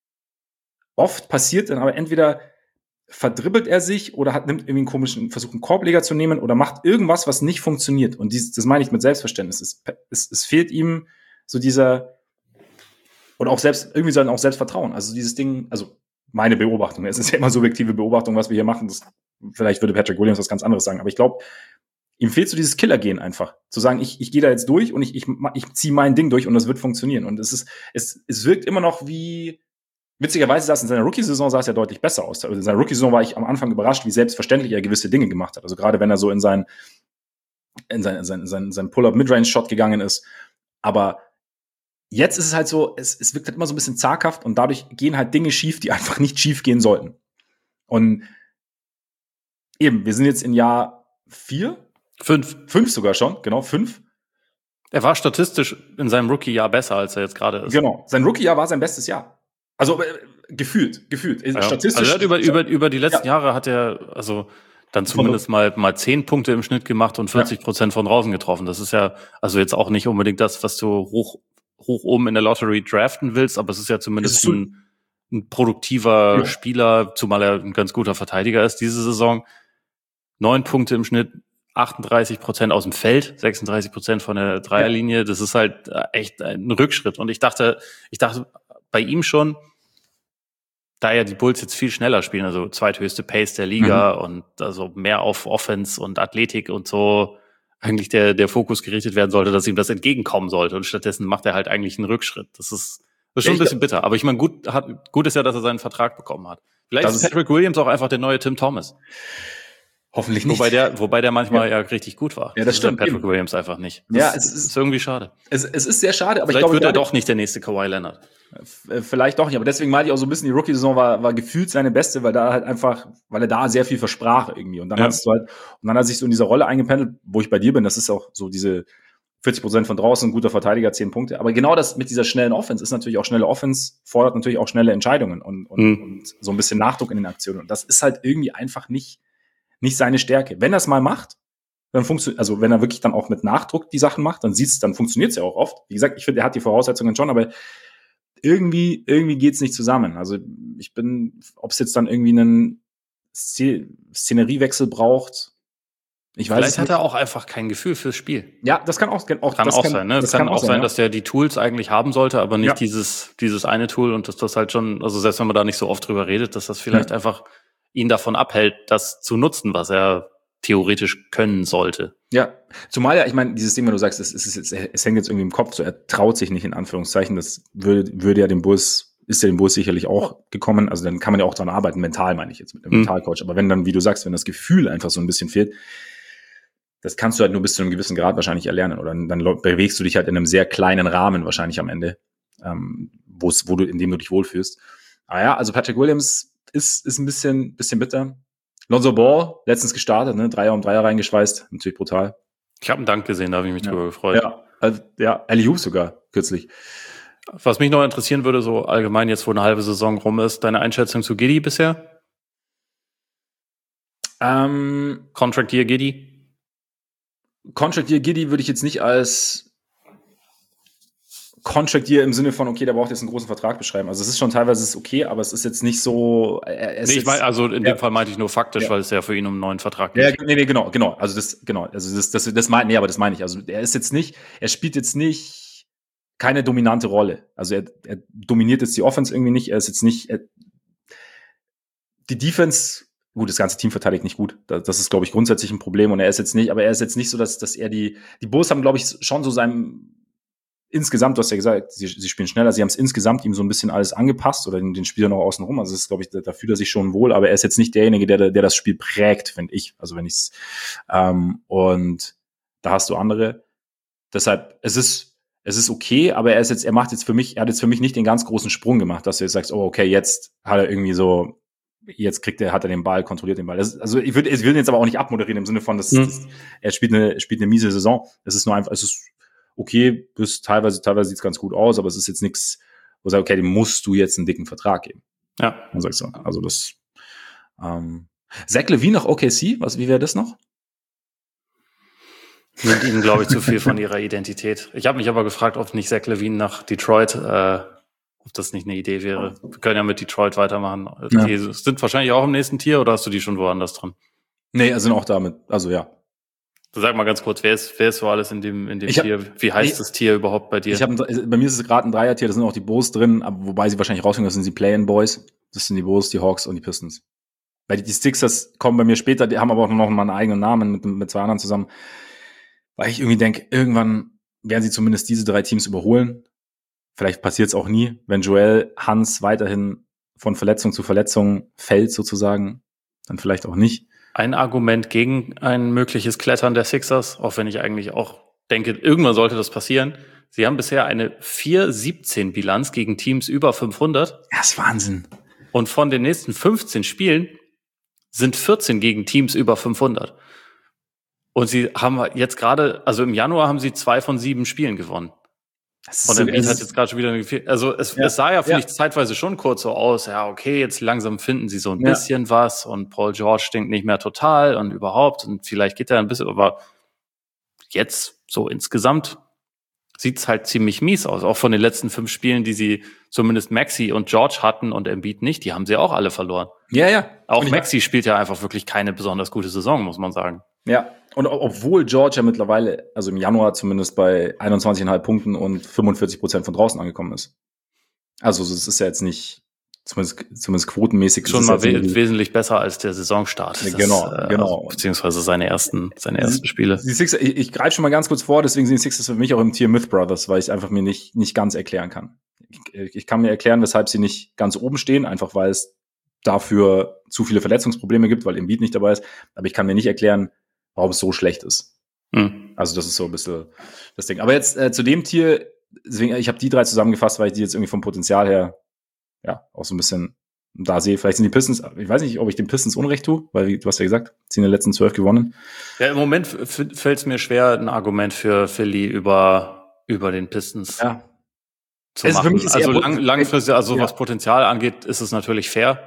Oft passiert dann aber entweder verdribbelt er sich oder nimmt irgendwie einen komischen Versuch, einen Korbleger zu nehmen oder macht irgendwas, was nicht funktioniert. Und das meine ich mit Selbstverständnis. Es fehlt ihm so dieser, und auch irgendwie sollen auch Selbstvertrauen. Also dieses Ding, also meine Beobachtung, es ist ja immer subjektive Beobachtung, was wir hier machen. Vielleicht würde Patrick Williams was ganz anderes sagen, aber ich glaube, ihm fehlt so dieses Killer-Gehen einfach. Zu sagen, ich gehe da jetzt durch und ich ziehe mein Ding durch und das wird funktionieren. Und es wirkt immer noch wie, witzigerweise in seiner Rookie-Saison sah es ja deutlich besser aus. Also in seiner Rookie-Saison war ich am Anfang überrascht, wie selbstverständlich er gewisse Dinge gemacht hat. Also gerade wenn er so in seinen Pull-Up-Midrange-Shot gegangen ist. Aber jetzt ist es halt so, es wirkt halt immer so ein bisschen zaghaft und dadurch gehen halt Dinge schief, die einfach nicht schief gehen sollten. Und eben, wir sind jetzt in Jahr 4? 5 sogar schon, genau, 5. Er war statistisch in seinem Rookie-Jahr besser, als er jetzt gerade ist. Genau, sein Rookie-Jahr war sein bestes Jahr. Also gefühlt. Ja. Statistisch. Also über die letzten Jahre hat er also dann zumindest mal 10 Punkte im Schnitt gemacht und 40% von draußen getroffen. Das ist ja also jetzt auch nicht unbedingt das, was du hoch oben in der Lottery draften willst, aber es ist ja zumindest ein produktiver Spieler, zumal er ein ganz guter Verteidiger ist diese Saison. 9 Punkte im Schnitt, 38% aus dem Feld, 36% von der Dreierlinie. Das ist halt echt ein Rückschritt. Und ich dachte bei ihm schon, da ja die Bulls jetzt viel schneller spielen, also zweithöchste Pace der Liga und also mehr auf Offense und Athletik und so eigentlich der Fokus gerichtet werden sollte, dass ihm das entgegenkommen sollte. Und stattdessen macht er halt eigentlich einen Rückschritt. Das ist schon ein bisschen bitter. Aber ich meine, gut ist ja, dass er seinen Vertrag bekommen hat. Vielleicht ist Patrick Williams auch einfach der neue Tim Thomas. Hoffentlich nicht. Wobei der manchmal ja richtig gut war. Ja, das stimmt. Patrick Williams einfach nicht. Es ist irgendwie schade. Es ist sehr schade, aber vielleicht ich glaube, wird er doch nicht der nächste Kawhi Leonard. Vielleicht doch nicht, aber deswegen meinte ich auch so ein bisschen, die Rookie-Saison war gefühlt seine beste, weil er da sehr viel versprach irgendwie. Und dann hat er sich so in dieser Rolle eingependelt, wo ich bei dir bin. Das ist auch so diese 40% von draußen, guter Verteidiger, 10 Punkte. Aber genau das mit dieser schnellen Offense ist natürlich auch schnelle Offense, fordert natürlich auch schnelle Entscheidungen und so ein bisschen Nachdruck in den Aktionen. Und das ist halt irgendwie einfach nicht seine Stärke. Wenn er es mal macht, dann funktioniert, also wenn er wirklich dann auch mit Nachdruck die Sachen macht, dann funktioniert es ja auch oft. Wie gesagt, ich finde, er hat die Voraussetzungen schon, aber irgendwie geht's nicht zusammen. Also ob es jetzt dann irgendwie einen Szeneriewechsel braucht, ich weiß Vielleicht hat er auch einfach kein Gefühl fürs Spiel. Ja, das kann auch sein. Ne? Das kann auch sein, dass der die Tools eigentlich haben sollte, aber nicht dieses eine Tool und dass das halt schon, also selbst wenn man da nicht so oft drüber redet, dass das vielleicht einfach ihn davon abhält, das zu nutzen, was er theoretisch können sollte. Ja, zumal ja, ich meine, dieses Ding, wenn du sagst, es hängt jetzt irgendwie im Kopf, so er traut sich nicht in Anführungszeichen, das würde ja dem Bulls sicherlich auch gekommen, also dann kann man ja auch dran arbeiten, mental meine ich jetzt mit dem Mentalcoach, aber wenn dann, wie du sagst, wenn das Gefühl einfach so ein bisschen fehlt, das kannst du halt nur bis zu einem gewissen Grad wahrscheinlich erlernen oder dann bewegst du dich halt in einem sehr kleinen Rahmen wahrscheinlich am Ende, in dem du dich wohlfühlst. Aber ja, also Patrick Williams ist ein bisschen bitter. Lonzo Ball, letztens gestartet, ne? Dreier reingeschweißt, natürlich brutal. Ich habe einen Dank gesehen, da habe ich mich drüber gefreut. Alley-oop sogar, kürzlich. Was mich noch interessieren würde, so allgemein jetzt, wo eine halbe Saison rum ist, deine Einschätzung zu Giddey bisher? Contract Year Giddey? Contract Year Giddey würde ich jetzt nicht als Contract Year im Sinne von, okay, der braucht jetzt einen großen Vertrag beschreiben. Also es ist schon teilweise okay, aber es ist jetzt nicht so. Ich meine, also in dem Fall meinte ich nur faktisch, weil es ja für ihn um einen neuen Vertrag geht. Ja, nee, genau. Also das meine ich. Also er spielt jetzt nicht keine dominante Rolle. Also er dominiert jetzt die Offense irgendwie nicht. Er ist jetzt nicht. Die Defense, gut, das ganze Team verteidigt nicht gut. Das ist, glaube ich, grundsätzlich ein Problem. Und er ist jetzt nicht so, dass er die Bulls haben, glaube ich, schon so insgesamt, du hast ja gesagt, sie spielen schneller, sie haben es insgesamt ihm so ein bisschen alles angepasst oder den Spielern auch außen rum. Also das ist, glaube ich, da fühlt er sich schon wohl, aber er ist jetzt nicht derjenige, der das Spiel prägt, finde ich. Also wenn ich's und da hast du andere. Deshalb, es ist okay, aber er hat jetzt für mich nicht den ganz großen Sprung gemacht, dass du jetzt sagst, oh, okay, jetzt hat er irgendwie so, hat er den Ball, kontrolliert den Ball. Ich will ihn jetzt aber auch nicht abmoderieren im Sinne von, er spielt eine miese Saison. Es ist nur einfach, es ist okay, teilweise sieht es ganz gut aus, aber es ist jetzt nichts, wo du sagst, okay, dem musst du jetzt einen dicken Vertrag geben. Ja. Dann sagst du, also das Zach LaVine nach OKC, wie wäre das noch? Nimmt ihnen, glaube ich, zu viel von ihrer Identität. Ich habe mich aber gefragt, ob nicht Zach LaVine nach Detroit, ob das nicht eine Idee wäre. Wir können ja mit Detroit weitermachen. Ja. Die sind wahrscheinlich auch im nächsten Tier oder hast du die schon woanders dran? Nee, sind auch damit, also ja. Sag mal ganz kurz, wer ist so alles in dem Tier? Wie heißt das Tier überhaupt bei dir? Bei mir ist es gerade ein Dreier-Tier, da sind auch die Bulls drin, aber wobei sie wahrscheinlich rausfinden, das sind die Play-in-Boys. Das sind die Bulls, die Hawks und die Pistons. Weil die Sixers kommen bei mir später, die haben aber auch noch mal einen eigenen Namen mit zwei anderen zusammen. Weil ich irgendwie denke, irgendwann werden sie zumindest diese drei Teams überholen. Vielleicht passiert es auch nie, wenn Joel Hans weiterhin von Verletzung zu Verletzung fällt sozusagen, dann vielleicht auch nicht. Ein Argument gegen ein mögliches Klettern der Sixers, auch wenn ich eigentlich auch denke, irgendwann sollte das passieren. Sie haben bisher eine 4-17-Bilanz gegen Teams über 500. Das ist Wahnsinn. Und von den nächsten 15 Spielen sind 14 gegen Teams über 500. Und sie haben jetzt gerade, also im Januar haben sie 2 von 7 Spielen gewonnen. Und der Beat hat jetzt gerade schon wieder gefehlt. Also es sah ja, finde ich, zeitweise schon kurz so aus. Ja, okay, jetzt langsam finden sie so ein bisschen was und Paul George stinkt nicht mehr total und überhaupt und vielleicht geht er ein bisschen, aber jetzt so insgesamt sieht's halt ziemlich mies aus. Auch von den letzten 5 Spielen, die sie zumindest Maxey und George hatten und Embiid nicht, die haben sie auch alle verloren. Ja. Auch Maxey spielt ja einfach wirklich keine besonders gute Saison, muss man sagen. Ja, und obwohl George ja mittlerweile, also im Januar zumindest bei 21,5 Punkten und 45% von draußen angekommen ist. Also es ist ja jetzt nicht, zumindest quotenmäßig. Schon mal wesentlich besser als der Saisonstart. Ja, genau. Beziehungsweise seine ersten Spiele. Die Sixers, ich greife schon mal ganz kurz vor, deswegen sind die Sixers für mich auch im Tier Myth Brothers, weil ich einfach mir nicht ganz erklären kann. Ich kann mir erklären, weshalb sie nicht ganz oben stehen, einfach weil es dafür zu viele Verletzungsprobleme gibt, weil Embiid nicht dabei ist. Aber ich kann mir nicht erklären, warum es so schlecht ist. Also das ist so ein bisschen das Ding. Aber jetzt zu dem Tier, deswegen, ich habe die 3 zusammengefasst, weil ich die jetzt irgendwie vom Potenzial her auch so ein bisschen da sehe. Vielleicht sind die Pistons, ich weiß nicht, ob ich den Pistons Unrecht tue, weil du hast ja gesagt, sie haben in den letzten 12 gewonnen. Ja, im Moment fällt es mir schwer, ein Argument für Philly über den Pistons zu machen. Für mich ist also langfristig, was Potenzial angeht, ist es natürlich fair,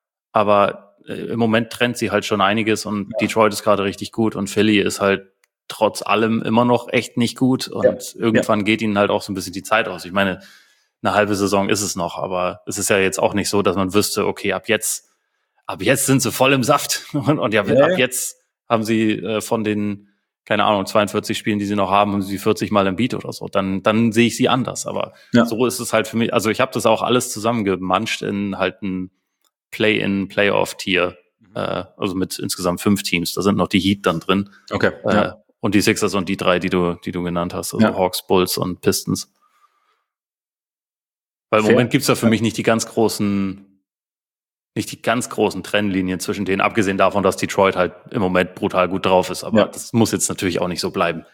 aber im Moment trennt sie halt schon einiges und Detroit ist gerade richtig gut und Philly ist halt trotz allem immer noch echt nicht gut und irgendwann geht ihnen halt auch so ein bisschen die Zeit aus. Ich meine, eine halbe Saison ist es noch, aber es ist ja jetzt auch nicht so, dass man wüsste, okay, ab jetzt sind sie voll im Saft und ab jetzt haben sie von den, keine Ahnung, 42 Spielen, die sie noch haben sie 40 Mal im Beat oder so. Dann sehe ich sie anders, aber so ist es halt für mich. Also ich habe das auch alles zusammengemanscht in halt ein Play-in, Play-off-Tier. also mit insgesamt 5 Teams. Da sind noch die Heat dann drin. Okay. Und die Sixers und die 3, die du genannt hast, also Hawks, Bulls und Pistons. Weil im Moment gibt's da für mich nicht die ganz großen Trennlinien zwischen denen, abgesehen davon, dass Detroit halt im Moment brutal gut drauf ist. Aber das muss jetzt natürlich auch nicht so bleiben.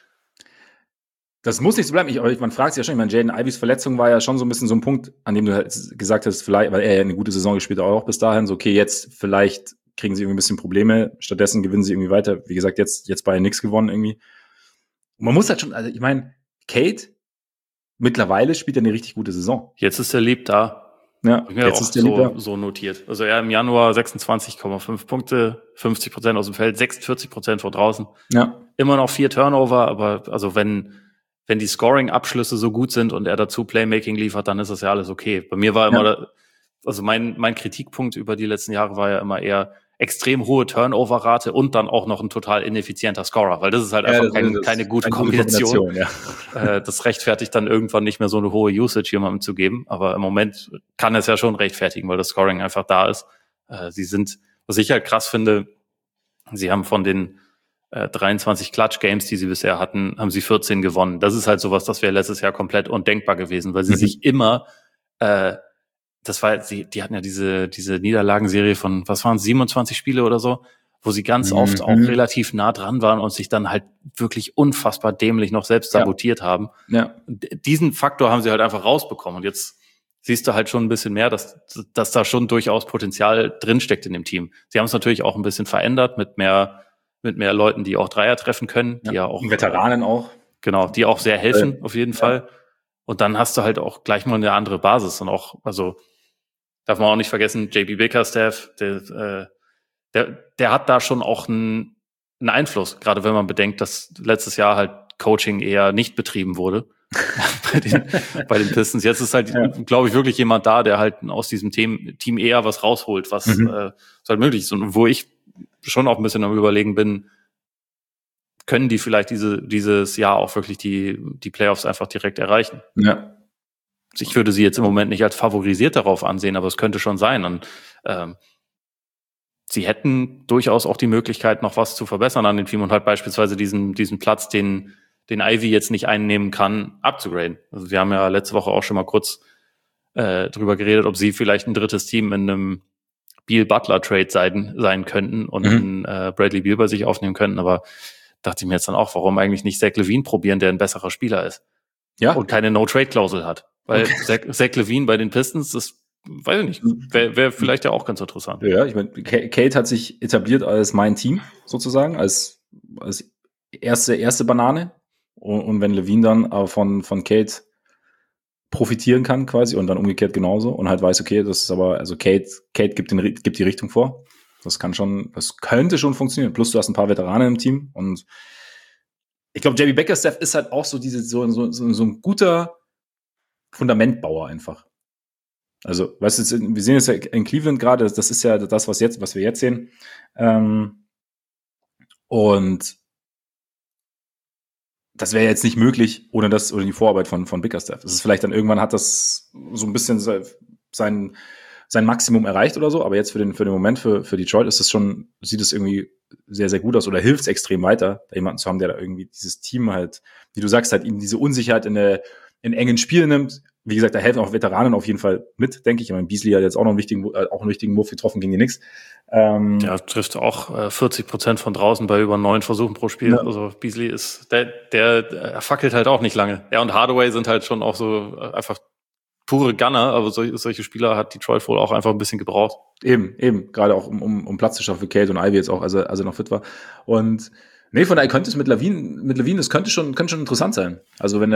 Das muss nicht so bleiben. Man fragt sich ja schon, ich meine, Jaden Ivys Verletzung war ja schon so ein bisschen so ein Punkt, an dem du halt gesagt hast, vielleicht, weil er ja eine gute Saison gespielt hat, auch bis dahin, so okay, jetzt vielleicht kriegen sie irgendwie ein bisschen Probleme, stattdessen gewinnen sie irgendwie weiter. Wie gesagt, jetzt bei nix gewonnen irgendwie. Und man muss halt schon, also ich meine, Kate mittlerweile spielt er eine richtig gute Saison. Jetzt ist er lieb da. Ja, jetzt ist der so notiert. Also er im Januar 26,5 Punkte, 50% aus dem Feld, 46% von draußen. Ja. Immer noch 4 Turnover, aber also wenn die Scoring-Abschlüsse so gut sind und er dazu Playmaking liefert, dann ist das ja alles okay. Bei mir war immer, also mein Kritikpunkt über die letzten Jahre war ja immer eher extrem hohe Turnover-Rate und dann auch noch ein total ineffizienter Scorer, weil das ist halt einfach keine gute Kombination. Das rechtfertigt dann irgendwann nicht mehr so eine hohe Usage jemandem zu geben, aber im Moment kann es ja schon rechtfertigen, weil das Scoring einfach da ist. Sie sind, was ich halt krass finde, sie haben von den 23 Clutch-Games, die sie bisher hatten, haben sie 14 gewonnen. Das ist halt sowas, das wäre letztes Jahr komplett undenkbar gewesen, weil sie sich immer, die hatten ja diese Niederlagenserie von, was waren es, 27 Spiele oder so, wo sie ganz oft auch relativ nah dran waren und sich dann halt wirklich unfassbar dämlich noch selbst sabotiert haben. Ja. Diesen Faktor haben sie halt einfach rausbekommen und jetzt siehst du halt schon ein bisschen mehr, dass da schon durchaus Potenzial drinsteckt in dem Team. Sie haben es natürlich auch ein bisschen verändert mit mehr Leuten, die auch Dreier treffen können, die ja auch Veteranen auch. Genau, die auch sehr helfen, auf jeden Fall. Und dann hast du halt auch gleich mal eine andere Basis und auch, also darf man auch nicht vergessen, JB Bickerstaff, der hat da schon auch einen Einfluss, gerade wenn man bedenkt, dass letztes Jahr halt Coaching eher nicht betrieben wurde bei den Pistons. Jetzt ist halt, glaube ich, wirklich jemand da, der halt aus diesem Team eher was rausholt, was halt möglich ist. Und wo ich schon auch ein bisschen am Überlegen bin, können die vielleicht dieses Jahr auch wirklich die Playoffs einfach direkt erreichen? Ja. Ich würde sie jetzt im Moment nicht als favorisiert darauf ansehen, aber es könnte schon sein. Und sie hätten durchaus auch die Möglichkeit, noch was zu verbessern an dem Team und halt beispielsweise diesen Platz, den Ivy jetzt nicht einnehmen kann, abzugraden. Also wir haben ja letzte Woche auch schon mal kurz drüber geredet, ob sie vielleicht ein drittes Team in einem Beal-Butler-Trade sein könnten und einen Bradley Beal bei sich aufnehmen könnten, aber dachte ich mir jetzt dann auch, warum eigentlich nicht Zach LaVine probieren, der ein besserer Spieler ist und keine No-Trade-Klausel hat. Weil Zach LaVine bei den Pistons, das weiß ich nicht, wäre vielleicht ja auch ganz interessant. Ja, ich meine, Kate hat sich etabliert als mein Team sozusagen, als erste Banane und wenn LaVine dann von Kate profitieren kann quasi und dann umgekehrt genauso und halt weiß, okay, das ist aber, also Kate gibt die Richtung vor. Das könnte schon funktionieren. Plus du hast ein paar Veteranen im Team und ich glaube, JB Bickerstaff ist halt auch so so ein guter Fundamentbauer einfach. Also, weißt du, wir sehen es ja in Cleveland gerade, das ist ja das, was wir jetzt sehen. Und das wäre jetzt nicht möglich ohne die Vorarbeit von Bickerstaff. Das ist vielleicht dann irgendwann hat das so ein bisschen sein Maximum erreicht oder so, aber jetzt für den Moment für Detroit ist es schon, sieht es irgendwie sehr, sehr gut aus oder hilft es extrem weiter, da jemanden zu haben, der da irgendwie dieses Team halt, wie du sagst, halt ihm diese Unsicherheit in engen Spielen nimmt. Wie gesagt, da helfen auch Veteranen auf jeden Fall mit, denke ich. Ich meine, Beasley hat jetzt auch noch einen wichtigen Wurf getroffen gegen die Knicks. Der trifft auch 40% von draußen bei über 9 Versuchen pro Spiel. Ja. Also Beasley ist, der fackelt halt auch nicht lange. Er und Hardaway sind halt schon auch so einfach pure Gunner, aber solche Spieler hat Detroit wohl auch einfach ein bisschen gebraucht. Eben, gerade auch um Platz zu schaffen für Kate und Ivy jetzt auch, als er noch fit war. Und nee, von daher könnte es mit LaVine, das könnte schon interessant sein. Also wenn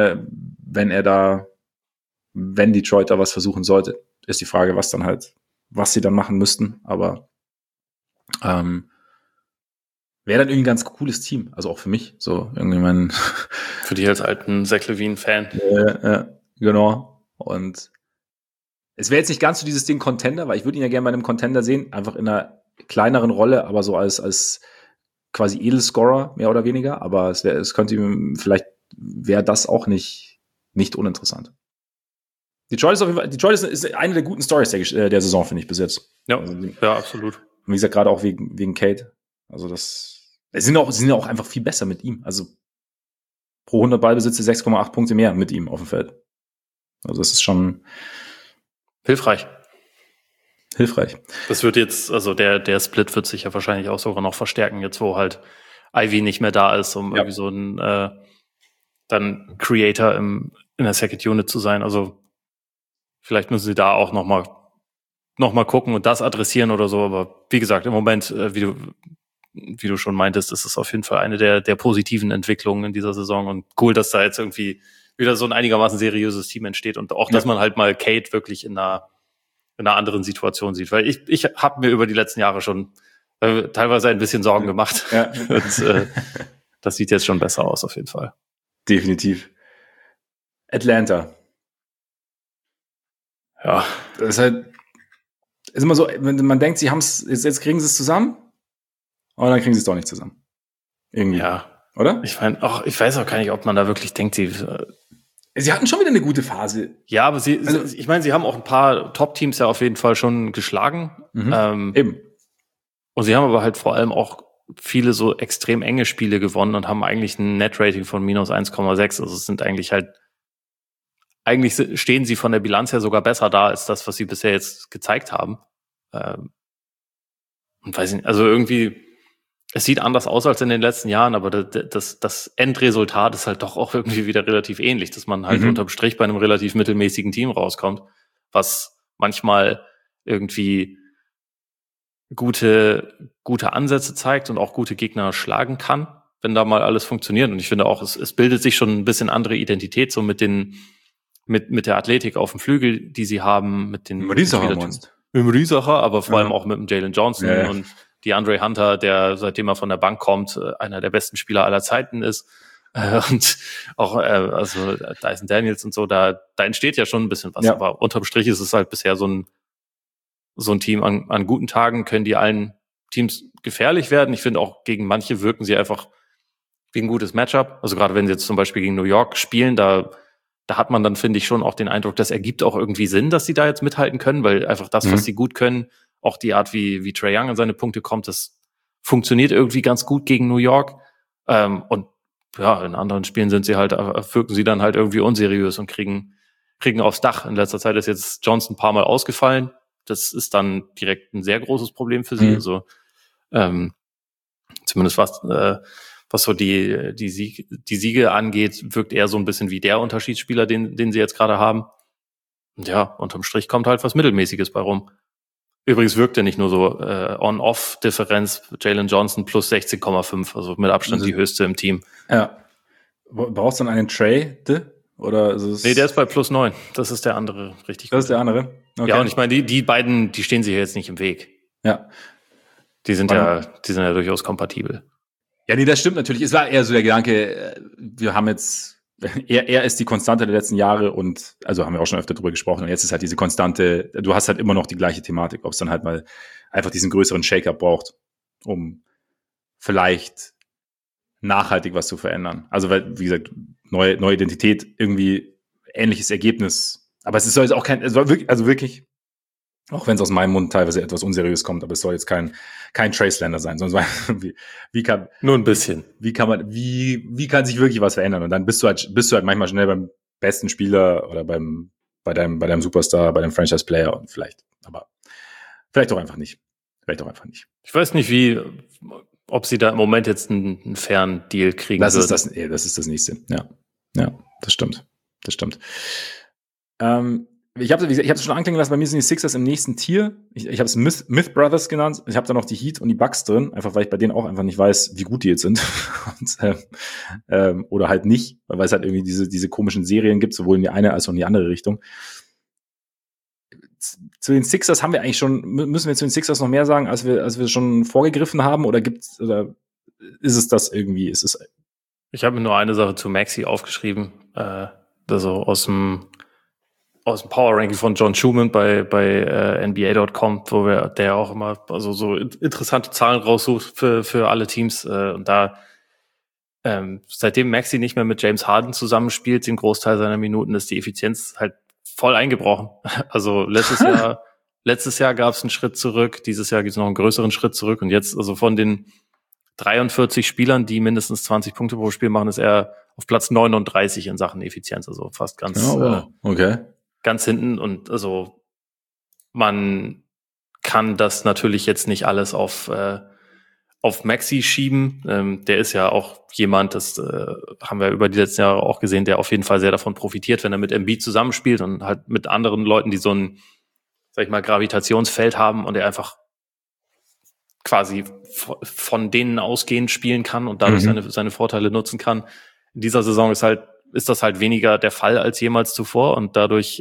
Detroit da was versuchen sollte, ist die Frage, was sie dann machen müssten, aber wäre dann irgendwie ein ganz cooles Team, also auch für mich, so irgendwie für dich als alten Zach LaVine-Fan. Ja, genau. Und es wäre jetzt nicht ganz so dieses Ding Contender, weil ich würde ihn ja gerne bei einem Contender sehen, einfach in einer kleineren Rolle, aber so als quasi Edelscorer, mehr oder weniger, aber vielleicht wäre das auch nicht uninteressant. Detroit ist eine der guten Storys der Saison, finde ich, bis jetzt. Ja, absolut. Und wie gesagt, gerade auch wegen Kate. Also sie sind ja auch einfach viel besser mit ihm. Also pro 100 Ballbesitze 6,8 Punkte mehr mit ihm auf dem Feld. Also das ist schon hilfreich. Das wird jetzt, also der Split wird sich ja wahrscheinlich auch sogar noch verstärken, jetzt wo halt Ivy nicht mehr da ist, um irgendwie so ein dann Creator in der Second Unit zu sein. Also vielleicht müssen sie da auch noch mal gucken und das adressieren oder so. Aber wie gesagt, im Moment, wie du schon meintest, ist es auf jeden Fall eine der positiven Entwicklungen in dieser Saison. Und cool, dass da jetzt irgendwie wieder so ein einigermaßen seriöses Team entsteht und auch, dass man halt mal Kate wirklich in einer anderen Situation sieht. Weil ich habe mir über die letzten Jahre schon teilweise ein bisschen Sorgen gemacht. Ja. Und, das sieht jetzt schon besser aus, auf jeden Fall. Definitiv. Atlanta. Ja. Das ist halt, ist immer so, wenn man denkt, sie haben es, jetzt kriegen sie es zusammen, und dann kriegen sie es doch nicht zusammen. Irgendwie. Ja. Oder? Ich meine, ich weiß auch gar nicht, ob man da wirklich denkt, sie hatten schon wieder eine gute Phase. Ja, aber ich meine, sie haben auch ein paar Top-Teams ja auf jeden Fall schon geschlagen. Eben. Und sie haben aber halt vor allem auch viele so extrem enge Spiele gewonnen und haben eigentlich ein Net-Rating von minus 1,6. Also es sind eigentlich stehen sie von der Bilanz her sogar besser da als das, was sie bisher jetzt gezeigt haben. Und weiß nicht, also irgendwie, es sieht anders aus als in den letzten Jahren, aber das Endresultat ist halt doch auch irgendwie wieder relativ ähnlich, dass man halt unterm Strich bei einem relativ mittelmäßigen Team rauskommt, was manchmal irgendwie gute Ansätze zeigt und auch gute Gegner schlagen kann, wenn da mal alles funktioniert. Und ich finde auch, es bildet sich schon ein bisschen andere Identität, so mit der Athletik auf dem Flügel, die sie haben, mit den im Riesacher, aber vor allem auch mit dem Jalen Johnson und DeAndre Hunter, der, seitdem er von der Bank kommt, einer der besten Spieler aller Zeiten ist. Und auch also Dyson Daniels und so, da entsteht ja schon ein bisschen was. Aber unterm Strich ist es halt bisher so ein Team. An guten Tagen können die allen Teams gefährlich werden. Ich finde auch, gegen manche wirken sie einfach wie ein gutes Matchup. Also gerade wenn sie jetzt zum Beispiel gegen New York spielen, da hat man dann, finde ich, schon auch den Eindruck, das ergibt auch irgendwie Sinn, dass sie da jetzt mithalten können, weil einfach das, was sie gut können, auch die Art, wie Trae Young an seine Punkte kommt, das funktioniert irgendwie ganz gut gegen New York. Und ja, in anderen Spielen wirken sie dann halt irgendwie unseriös und kriegen aufs Dach. In letzter Zeit ist jetzt Johnson ein paar Mal ausgefallen. Das ist dann direkt ein sehr großes Problem für sie. Also zumindest was so die Siege angeht, wirkt er so ein bisschen wie der Unterschiedsspieler, den sie jetzt gerade haben. Und ja, unterm Strich kommt halt was Mittelmäßiges bei rum. Übrigens wirkt er nicht nur so On-Off-Differenz, Jalen Johnson plus 16,5, also mit Abstand die höchste im Team. Ja. Brauchst du dann einen Trade? Oder ist es der ist bei plus 9. Das ist der andere, richtig. Das ist der andere? Okay. Ja, und ich meine, die beiden, die stehen sich jetzt nicht im Weg. Ja. Die sind ja durchaus kompatibel. Ja, nee, das stimmt natürlich. Es war eher so der Gedanke, wir haben jetzt, er ist die Konstante der letzten Jahre und, also haben wir auch schon öfter drüber gesprochen, und jetzt ist halt diese Konstante, du hast halt immer noch die gleiche Thematik, ob es dann halt mal einfach diesen größeren Shake-up braucht, um vielleicht nachhaltig was zu verändern. Also, weil, wie gesagt, neue Identität, irgendwie ähnliches Ergebnis. Aber es soll jetzt auch wirklich, auch wenn es aus meinem Mund teilweise etwas unseriös kommt, aber es soll jetzt kein Trace-Länder sein, sondern wie kann nur ein bisschen. Wie kann sich wirklich was verändern? Und dann bist du halt manchmal schnell beim besten Spieler oder bei deinem Superstar, bei deinem Franchise-Player und vielleicht auch einfach nicht. Ich weiß nicht, ob sie da im Moment jetzt einen fairen Deal kriegen würden. Das ist das Nächste. Ja, das stimmt. Ich habe es schon anklingen lassen, bei mir sind die Sixers im nächsten Tier. Ich habe es Myth Brothers genannt. Ich habe da noch die Heat und die Bucks drin, einfach weil ich bei denen auch einfach nicht weiß, wie gut die jetzt sind. Oder halt nicht, weil es halt irgendwie diese komischen Serien gibt, sowohl in die eine als auch in die andere Richtung. Zu den Sixers müssen wir zu den Sixers noch mehr sagen, als wir schon vorgegriffen haben, oder ist es das irgendwie? Ich habe mir nur eine Sache zu Maxey aufgeschrieben, also aus dem Power-Ranking von John Schumann bei NBA.com, der auch immer also so interessante Zahlen raussucht für alle Teams. Und da seitdem Maxey nicht mehr mit James Harden zusammenspielt, den Großteil seiner Minuten, ist die Effizienz halt voll eingebrochen. Also letztes letztes Jahr gab es einen Schritt zurück, dieses Jahr gibt es noch einen größeren Schritt zurück und jetzt, also von den 43 Spielern, die mindestens 20 Punkte pro Spiel machen, ist er auf Platz 39 in Sachen Effizienz, also fast ganz, ganz hinten und also man kann das natürlich jetzt nicht alles auf Maxey schieben. Der ist ja auch jemand, das haben wir über die letzten Jahre auch gesehen, der auf jeden Fall sehr davon profitiert, wenn er mit Embiid zusammenspielt und halt mit anderen Leuten, die so ein, sag ich mal, Gravitationsfeld haben und er einfach quasi von denen ausgehend spielen kann und dadurch seine Vorteile nutzen kann. In dieser Saison ist das halt weniger der Fall als jemals zuvor und dadurch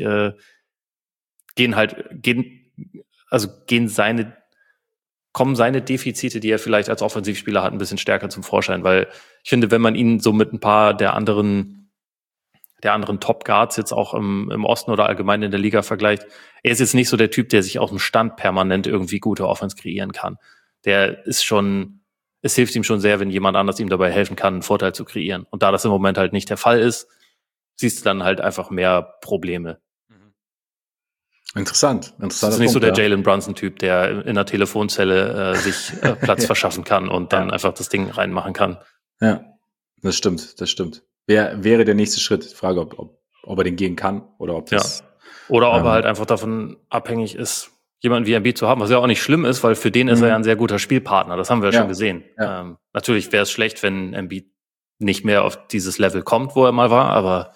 kommen seine Defizite, die er vielleicht als Offensivspieler hat, ein bisschen stärker zum Vorschein, weil ich finde, wenn man ihn so mit ein paar der anderen Top-Guards jetzt auch im Osten oder allgemein in der Liga vergleicht, er ist jetzt nicht so der Typ, der sich aus dem Stand permanent irgendwie gute Offense kreieren kann. Es hilft ihm schon sehr, wenn jemand anders ihm dabei helfen kann, einen Vorteil zu kreieren. Und da das im Moment halt nicht der Fall ist, siehst du dann halt einfach mehr Probleme. Interessant. Das ist nicht so der Jalen Brunson-Typ, der in der Telefonzelle sich Platz verschaffen kann und dann einfach das Ding reinmachen kann. Ja, das stimmt. Wer wäre der nächste Schritt? Die Frage, ob er den gehen kann oder ob das... Oder ob er halt einfach davon abhängig ist, jemanden wie Embiid zu haben, was ja auch nicht schlimm ist, weil für den ist er ja ein sehr guter Spielpartner. Das haben wir ja schon gesehen. Ja. Natürlich wäre es schlecht, wenn Embiid nicht mehr auf dieses Level kommt, wo er mal war, aber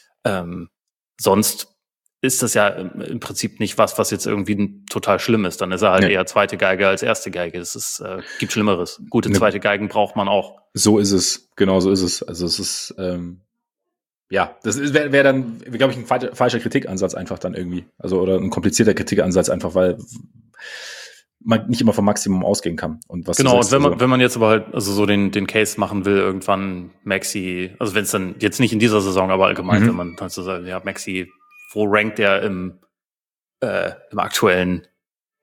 sonst ist das ja im Prinzip nicht was jetzt irgendwie total schlimm ist. Dann ist er halt eher zweite Geige als erste Geige. Gibt Schlimmeres. Gute zweite Geigen braucht man auch. So ist es. Genau so ist es. Also es ist, das wäre dann, glaube ich, ein falscher Kritikansatz einfach dann irgendwie. Also, oder ein komplizierter Kritikansatz einfach, weil man nicht immer vom Maximum ausgehen kann. Und was genau, und wenn man jetzt aber halt also so den Case machen will, irgendwann Maxey, also wenn es dann jetzt nicht in dieser Saison, aber allgemein, wenn man halt so sagt, ja, Maxey, wo rankt er im aktuellen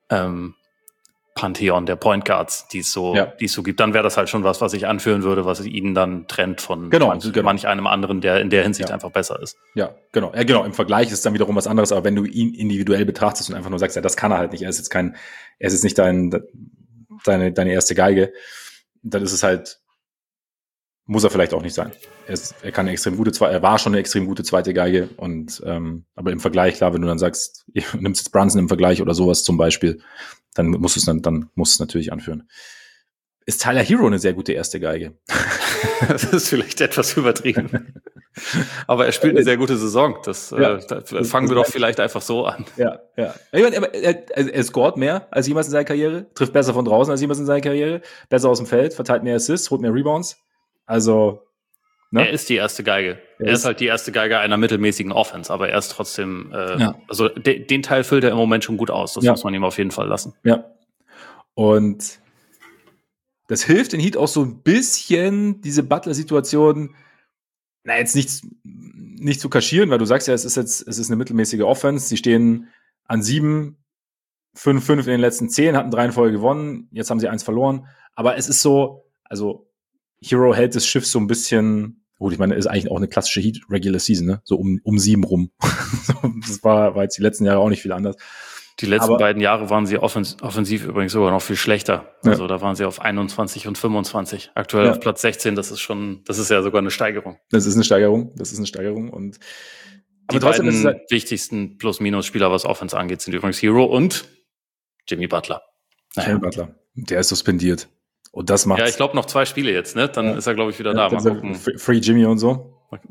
Pantheon der Point Guards, die es so gibt, dann wäre das halt schon was ich anführen würde, was ihn dann trennt von manch einem anderen, der in der Hinsicht einfach besser ist. Ja, genau. Ja, genau. Im Vergleich ist dann wiederum was anderes, aber wenn du ihn individuell betrachtest und einfach nur sagst, ja, das kann er halt nicht, er ist jetzt nicht deine erste Geige, dann ist es halt, muss er vielleicht auch nicht sein. Er kann er war schon eine extrem gute zweite Geige und aber im Vergleich, klar, wenn du dann sagst, du nimmst jetzt Brunson im Vergleich oder sowas zum Beispiel, dann musst du es natürlich anführen. Ist Tyler Hero eine sehr gute erste Geige? Das ist vielleicht etwas übertrieben. Aber er spielt eine sehr gute Saison. Das fangen wir doch vielleicht einfach so an. Ja. Ich meine, er scoret mehr als jemals in seiner Karriere, trifft besser von draußen als jemals in seiner Karriere, besser aus dem Feld, verteilt mehr Assists, holt mehr Rebounds. Also, ne? Er ist die erste Geige. Er ist halt die erste Geige einer mittelmäßigen Offense, aber er ist trotzdem, also den Teil füllt er im Moment schon gut aus. Das muss man ihm auf jeden Fall lassen. Ja. Und das hilft den Heat auch so ein bisschen, diese Butler-Situation, jetzt nicht zu kaschieren, weil du sagst ja, es ist eine mittelmäßige Offense. Sie stehen an 7, 5 in den letzten 10, hatten 3 in Folge gewonnen, jetzt haben sie 1 verloren. Aber es ist so, also Hero hält das Schiff so ein bisschen, gut, ich meine, ist eigentlich auch eine klassische Heat Regular Season, ne? So um 7 rum. Das war jetzt die letzten Jahre auch nicht viel anders. Die letzten beiden Jahre waren sie offensiv übrigens sogar noch viel schlechter. Also da waren sie auf 21 und 25. Aktuell auf Platz 16, das ist ja sogar eine Steigerung. Das ist eine Steigerung. Und die beiden wichtigsten Plus-Minus-Spieler, was Offense angeht, sind übrigens Hero und Jimmy Butler. Jimmy Butler, der ist suspendiert. Und das macht's. Ja, ich glaube noch 2 Spiele jetzt, ne? Dann ist er, glaube ich, wieder da. Mal gucken. Free Jimmy und so.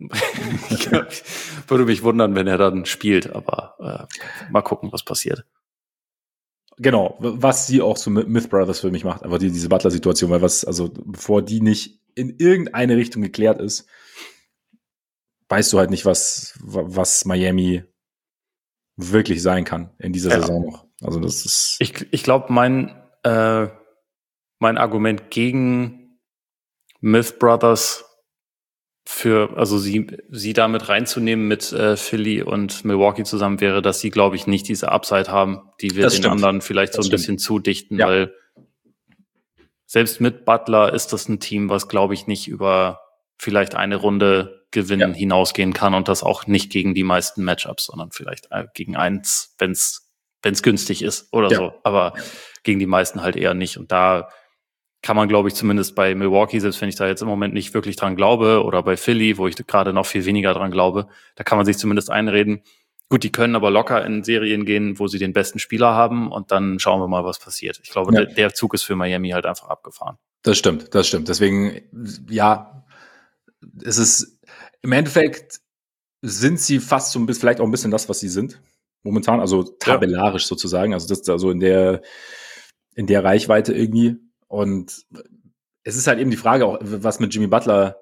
Würde mich wundern, wenn er dann spielt, aber mal gucken, was passiert. Genau, was sie auch so mit Myth Brothers für mich macht, aber diese Butler-Situation, weil bevor die nicht in irgendeine Richtung geklärt ist, weißt du halt nicht, was Miami wirklich sein kann in dieser Saison noch. Also das ist. Ich glaube, mein Argument gegen Myth Brothers also sie damit reinzunehmen mit Philly und Milwaukee zusammen wäre, dass sie, glaube ich, nicht diese Upside haben, die wir den anderen vielleicht so ein bisschen zudichten, weil selbst mit Butler ist das ein Team, was, glaube ich, nicht über vielleicht eine Runde Gewinnen hinausgehen kann und das auch nicht gegen die meisten Matchups, sondern vielleicht gegen eins, wenn es wenn es günstig ist oder so. Aber gegen die meisten halt eher nicht. Und da kann man, glaube ich, zumindest bei Milwaukee, selbst wenn ich da jetzt im Moment nicht wirklich dran glaube, oder bei Philly, wo ich gerade noch viel weniger dran glaube, da kann man sich zumindest einreden, gut, die können aber locker in Serien gehen, wo sie den besten Spieler haben und dann schauen wir mal, was passiert. Ich glaube, der Zug ist für Miami halt einfach abgefahren. Das stimmt. Deswegen, ja, es ist, im Endeffekt sind sie fast so ein bisschen, vielleicht auch ein bisschen das, was sie sind. Momentan, also tabellarisch sozusagen. Also das, also in der Reichweite irgendwie. Und es ist halt eben die Frage auch, was mit Jimmy Butler,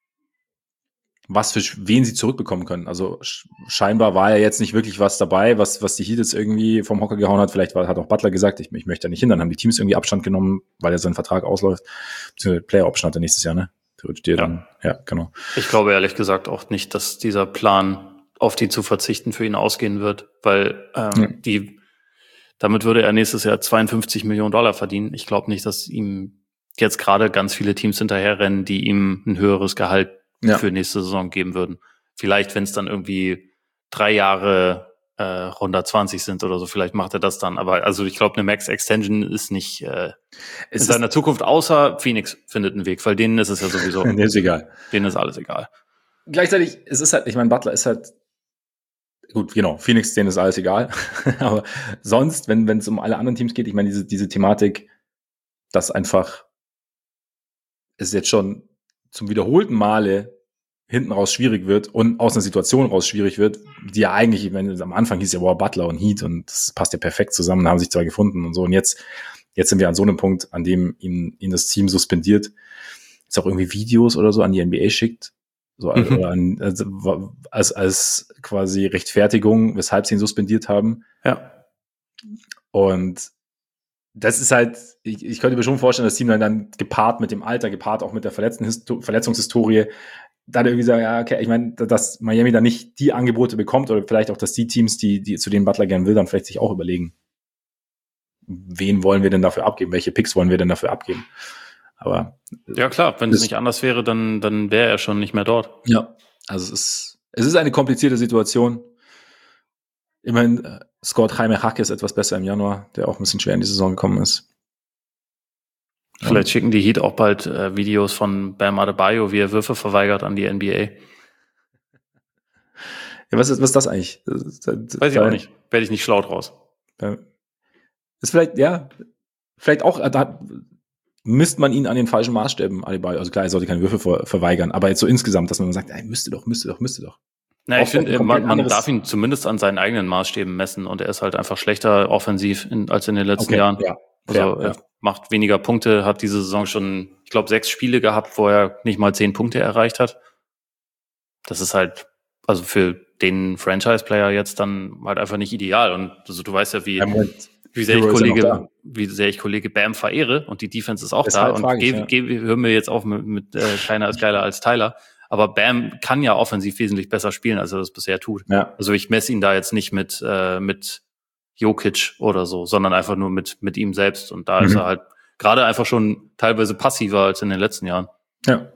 was für wen sie zurückbekommen können. Also scheinbar war ja jetzt nicht wirklich was dabei, was die Heat jetzt irgendwie vom Hocker gehauen hat. Vielleicht hat auch Butler gesagt, ich möchte ja nicht hin. Dann haben die Teams irgendwie Abstand genommen, weil ja sein Vertrag ausläuft. Player Option hat er nächstes Jahr, ne? Dann, genau. Ich glaube ehrlich gesagt auch nicht, dass dieser Plan, auf die zu verzichten, für ihn ausgehen wird, weil damit würde er nächstes Jahr $52 Millionen verdienen. Ich glaube nicht, dass ihm jetzt gerade ganz viele Teams hinterherrennen, die ihm ein höheres Gehalt für nächste Saison geben würden. Vielleicht, wenn es dann irgendwie 3 Jahre 120 sind oder so, vielleicht macht er das dann. Aber also ich glaube, eine Max-Extension ist nicht in seiner Zukunft, außer Phoenix findet einen Weg, weil denen ist es ja sowieso. Denen ist egal. Denen ist alles egal. Gleichzeitig, es ist halt, ich meine, Butler ist halt, gut, genau, Phoenix, denen ist alles egal. Aber sonst, wenn es um alle anderen Teams geht, ich meine, diese Thematik, dass einfach es jetzt schon zum wiederholten Male hinten raus schwierig wird und aus einer Situation raus schwierig wird, die ja eigentlich, ich meine, am Anfang hieß ja, Butler und Heat und das passt ja perfekt zusammen, haben sich zwar gefunden und so. Und jetzt sind wir an so einem Punkt, an dem ihn das Team suspendiert, jetzt auch irgendwie Videos oder so an die NBA schickt, so oder als quasi Rechtfertigung, weshalb sie ihn suspendiert haben. Ja. Und das ist halt, ich könnte mir schon vorstellen, das Team dann gepaart mit dem Alter, gepaart auch mit der Verletzungshistorie, dann irgendwie sagen, ja, okay, ich meine, dass Miami dann nicht die Angebote bekommt oder vielleicht auch, dass die Teams, die zu denen Butler gern will, dann vielleicht sich auch überlegen, wen wollen wir denn dafür abgeben, welche Picks wollen wir denn dafür abgeben. Aber ja klar, wenn es nicht anders wäre, dann wäre er schon nicht mehr dort. Ja, also es ist eine komplizierte Situation. Immerhin scored Jaime Jaquez etwas besser im Januar, der auch ein bisschen schwer in die Saison gekommen ist. Vielleicht schicken die Heat auch bald Videos von Bam Adebayo, wie er Würfe verweigert an die NBA. Ja, was ist das eigentlich? Weiß ich auch nicht. Werde ich nicht schlau draus. Ist vielleicht auch, da misst man ihn an den falschen Maßstäben, Adebayo. Also klar, er sollte keine Würfe verweigern, aber jetzt so insgesamt, dass man sagt, müsste doch. Na, ich finde, man darf ihn zumindest an seinen eigenen Maßstäben messen und er ist halt einfach schlechter offensiv als in den letzten Jahren. Ja. Also er macht weniger Punkte, hat diese Saison schon, ich glaube, 6 Spiele gehabt, wo er nicht mal 10 Punkte erreicht hat. Das ist halt, also für den Franchise-Player jetzt dann halt einfach nicht ideal. Und also du weißt ja, wie sehr ich Kollege Bam verehre und die Defense ist auch da. Und hören wir jetzt auf mit keiner ist geiler als Tyler. Aber Bam kann ja offensiv wesentlich besser spielen, als er das bisher tut. Ja. Also ich messe ihn da jetzt nicht mit Jokic oder so, sondern einfach nur mit ihm selbst. Und da ist er halt gerade einfach schon teilweise passiver als in den letzten Jahren. Ja.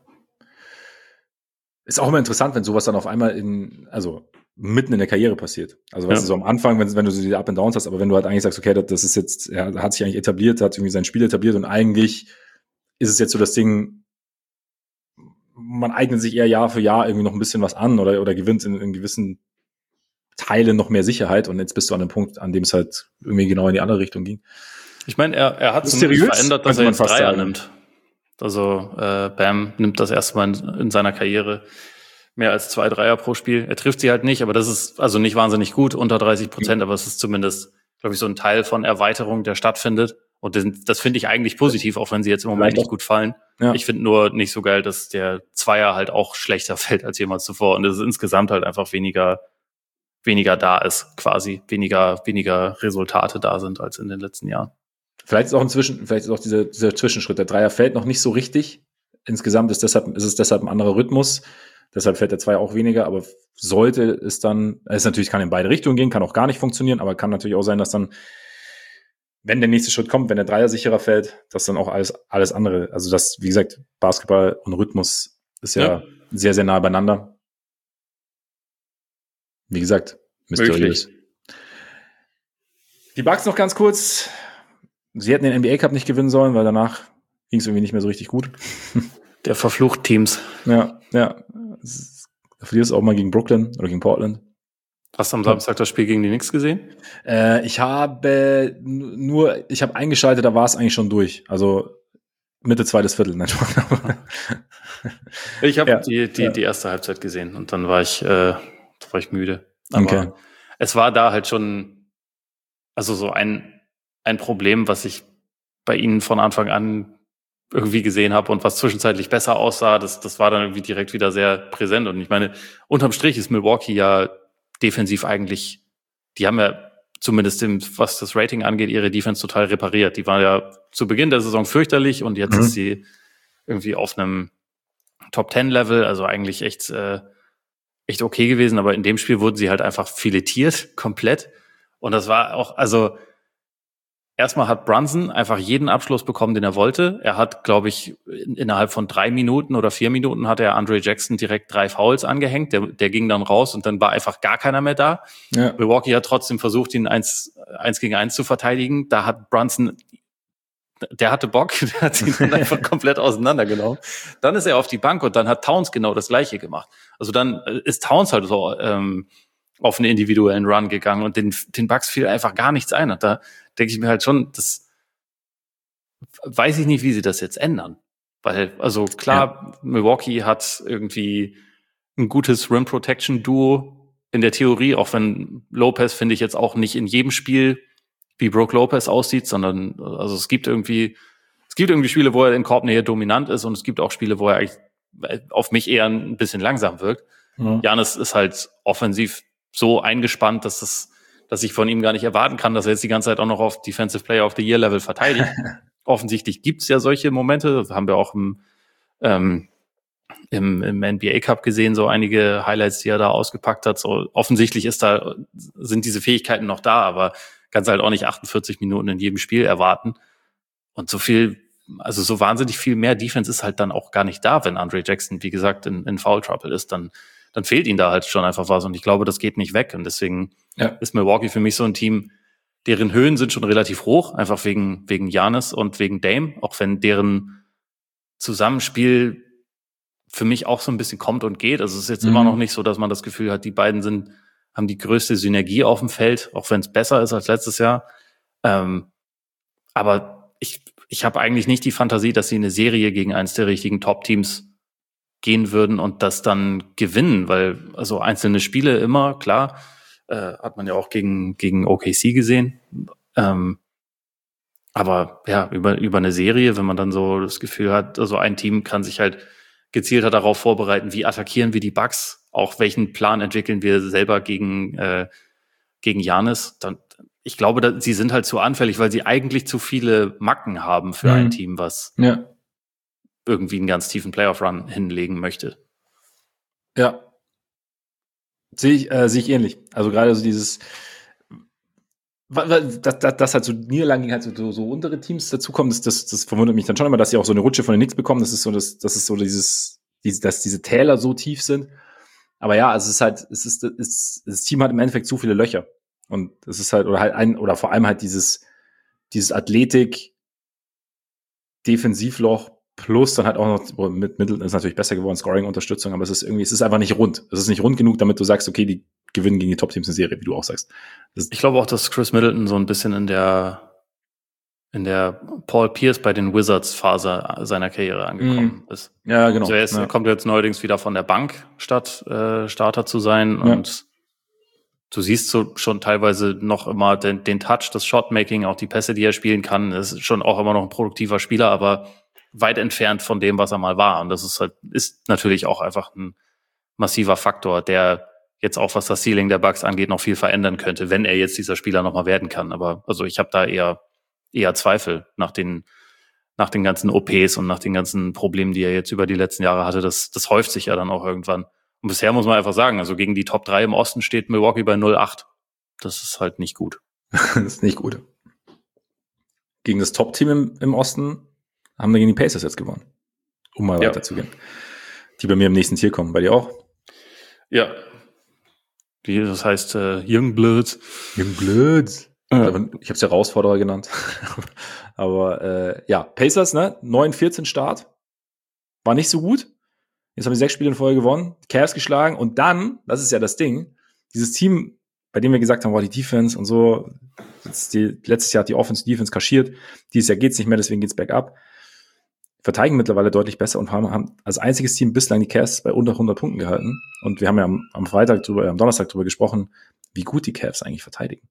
Ist auch immer interessant, wenn sowas dann auf einmal mitten in der Karriere passiert. Also weißt du, so am Anfang, wenn du so diese Up and Downs hast, aber wenn du halt eigentlich sagst, okay, das ist jetzt, er hat sich eigentlich etabliert, hat irgendwie sein Spiel etabliert und eigentlich ist es jetzt so das Ding, man eignet sich eher Jahr für Jahr irgendwie noch ein bisschen was an oder gewinnt in gewissen Teilen noch mehr Sicherheit und jetzt bist du an dem Punkt, an dem es halt irgendwie genau in die andere Richtung ging. Ich meine, er hat zumindest verändert, dass er jetzt Dreier nimmt. Also Bam nimmt das erste Mal in seiner Karriere mehr als 2 Dreier pro Spiel. Er trifft sie halt nicht, aber das ist also nicht wahnsinnig gut, unter 30%, aber es ist zumindest, glaube ich, so ein Teil von Erweiterung, der stattfindet. Und das finde ich eigentlich positiv, auch wenn sie jetzt im Moment nicht gut fallen. Ja. Ich finde nur nicht so geil, dass der Zweier halt auch schlechter fällt als jemals zuvor. Und es ist insgesamt halt einfach weniger da ist, quasi. Weniger Resultate da sind als in den letzten Jahren. Vielleicht ist auch dieser Zwischenschritt. Der Dreier fällt noch nicht so richtig. Insgesamt ist es deshalb ein anderer Rhythmus. Deshalb fällt der Zweier auch weniger, aber sollte es dann, kann in beide Richtungen gehen, kann auch gar nicht funktionieren, aber kann natürlich auch sein, dass dann, wenn der nächste Schritt kommt, wenn der Dreier sicherer fällt, dass dann auch alles andere, also das, wie gesagt, Basketball und Rhythmus ist ja sehr, sehr nah beieinander. Wie gesagt, mysteriös. Die Bucks noch ganz kurz. Sie hätten den NBA Cup nicht gewinnen sollen, weil danach ging es irgendwie nicht mehr so richtig gut. Der verflucht Teams. Ja. Da verlierst du auch mal gegen Brooklyn oder gegen Portland. Hast du am Samstag das Spiel gegen die Knicks gesehen? Ich habe eingeschaltet, da war es eigentlich schon durch. Also Mitte zweites Viertel. Nein, ich habe die erste Halbzeit gesehen und dann war ich müde. Aber es war da halt schon, also so ein Problem, was ich bei ihnen von Anfang an irgendwie gesehen habe und was zwischenzeitlich besser aussah, das war dann irgendwie direkt wieder sehr präsent. Und ich meine, unterm Strich ist Milwaukee ja defensiv eigentlich, die haben ja zumindest was das Rating angeht, ihre Defense total repariert. Die war ja zu Beginn der Saison fürchterlich und jetzt ist sie irgendwie auf einem Top-10-Level, also eigentlich echt okay gewesen, aber in dem Spiel wurden sie halt einfach filetiert, komplett. Und das war auch, also erstmal hat Brunson einfach jeden Abschluss bekommen, den er wollte. Er hat, glaube ich, innerhalb von 3 Minuten oder 4 Minuten hat er Andre Jackson direkt 3 Fouls angehängt. Der ging dann raus und dann war einfach gar keiner mehr da. Ja. Milwaukee hat trotzdem versucht, ihn 1 gegen 1 zu verteidigen. Da hat Brunson, der hatte Bock, der hat ihn dann einfach komplett auseinandergenommen. Dann ist er auf die Bank und dann hat Towns genau das Gleiche gemacht. Also dann ist Towns halt so auf einen individuellen Run gegangen und den Bucks fiel einfach gar nichts ein. Und da denke ich mir halt schon, das weiß ich nicht, wie sie das jetzt ändern. Weil, also klar, Milwaukee hat irgendwie ein gutes Rim-Protection-Duo in der Theorie, auch wenn Lopez, finde ich, jetzt auch nicht in jedem Spiel wie Brook Lopez aussieht, sondern also es gibt irgendwie Spiele, wo er in Korbnähe dominant ist und es gibt auch Spiele, wo er eigentlich auf mich eher ein bisschen langsam wirkt. Giannis ist halt offensiv so eingespannt, dass ich von ihm gar nicht erwarten kann, dass er jetzt die ganze Zeit auch noch auf Defensive Player of the Year Level verteidigt. Offensichtlich gibt's ja solche Momente, das haben wir auch im NBA Cup gesehen, so einige Highlights, die er da ausgepackt hat. So offensichtlich sind diese Fähigkeiten noch da, aber kannst halt auch nicht 48 Minuten in jedem Spiel erwarten. Und so wahnsinnig viel mehr Defense ist halt dann auch gar nicht da, wenn Andre Jackson, wie gesagt, in Foul Trouble ist, dann fehlt ihm da halt schon einfach was. Und ich glaube, das geht nicht weg. Und deswegen ist Milwaukee für mich so ein Team, deren Höhen sind schon relativ hoch, einfach wegen Giannis und wegen Dame, auch wenn deren Zusammenspiel für mich auch so ein bisschen kommt und geht. Also es ist jetzt immer noch nicht so, dass man das Gefühl hat, die beiden haben die größte Synergie auf dem Feld, auch wenn es besser ist als letztes Jahr. Aber ich habe eigentlich nicht die Fantasie, dass sie eine Serie gegen eins der richtigen Top-Teams gehen würden und das dann gewinnen, weil also einzelne Spiele immer, klar, hat man ja auch gegen OKC gesehen. Aber ja, über eine Serie, wenn man dann so das Gefühl hat, also ein Team kann sich halt gezielter darauf vorbereiten, wie attackieren wir die Bucks, auch welchen Plan entwickeln wir selber gegen Giannis. Dann, ich glaube, sie sind halt zu anfällig, weil sie eigentlich zu viele Macken haben für ein Team, was irgendwie einen ganz tiefen Playoff-Run hinlegen möchte. Ja. Sehe ich ähnlich. Also gerade so dieses, dass halt so Niederlagen halt so untere Teams dazukommen, das verwundert mich dann schon immer, dass sie auch so eine Rutsche von den Knicks bekommen. Das ist so dass diese Täler so tief sind. Aber ja, es ist halt, das Team hat im Endeffekt zu viele Löcher. Und es ist halt, oder vor allem halt dieses Athletik, Defensivloch, plus dann halt auch noch mit Middleton ist natürlich besser geworden, Scoring-Unterstützung, aber es ist einfach nicht rund. Es ist nicht rund genug, damit du sagst, okay, die gewinnen gegen die Top-Teams eine Serie, wie du auch sagst. Ich glaube auch, dass Chris Middleton so ein bisschen in der Paul Pierce bei den Wizards-Phase seiner Karriere angekommen ist. Ja, genau. Also er kommt jetzt neuerdings wieder von der Bank, statt Starter zu sein. Und du siehst so schon teilweise noch immer den Touch, das Shotmaking, auch die Pässe, die er spielen kann. Er ist schon auch immer noch ein produktiver Spieler, aber weit entfernt von dem, was er mal war. Und das ist natürlich auch einfach ein massiver Faktor, der jetzt auch, was das Ceiling der Bucks angeht, noch viel verändern könnte, wenn er jetzt dieser Spieler nochmal werden kann. Aber also ich habe da eher Zweifel nach den ganzen OPs und nach den ganzen Problemen, die er jetzt über die letzten Jahre hatte. Das häuft sich ja dann auch irgendwann. Und bisher muss man einfach sagen, also gegen die Top 3 im Osten steht Milwaukee bei 0-8. Das ist halt nicht gut. Das ist nicht gut. Gegen das Top-Team im Osten haben wir gegen die Pacers jetzt gewonnen. Um mal weiterzugehen. Die bei mir im nächsten Tier kommen. Bei dir auch? Ja. Das heißt Youngbloods. Youngbloods. Ich habe es Herausforderer genannt. Aber Pacers, ne? 9-14 Start. War nicht so gut. Jetzt haben die 6 Spiele in Folge gewonnen, Cavs geschlagen und dann, das ist ja das Ding, dieses Team, bei dem wir gesagt haben, die Defense und so, letztes Jahr hat die Offense-Defense kaschiert, dieses Jahr geht's nicht mehr, deswegen geht's bergab. Verteidigen mittlerweile deutlich besser und haben als einziges Team bislang die Cavs bei unter 100 Punkten gehalten. Und wir haben ja am Donnerstag drüber gesprochen, wie gut die Cavs eigentlich verteidigen.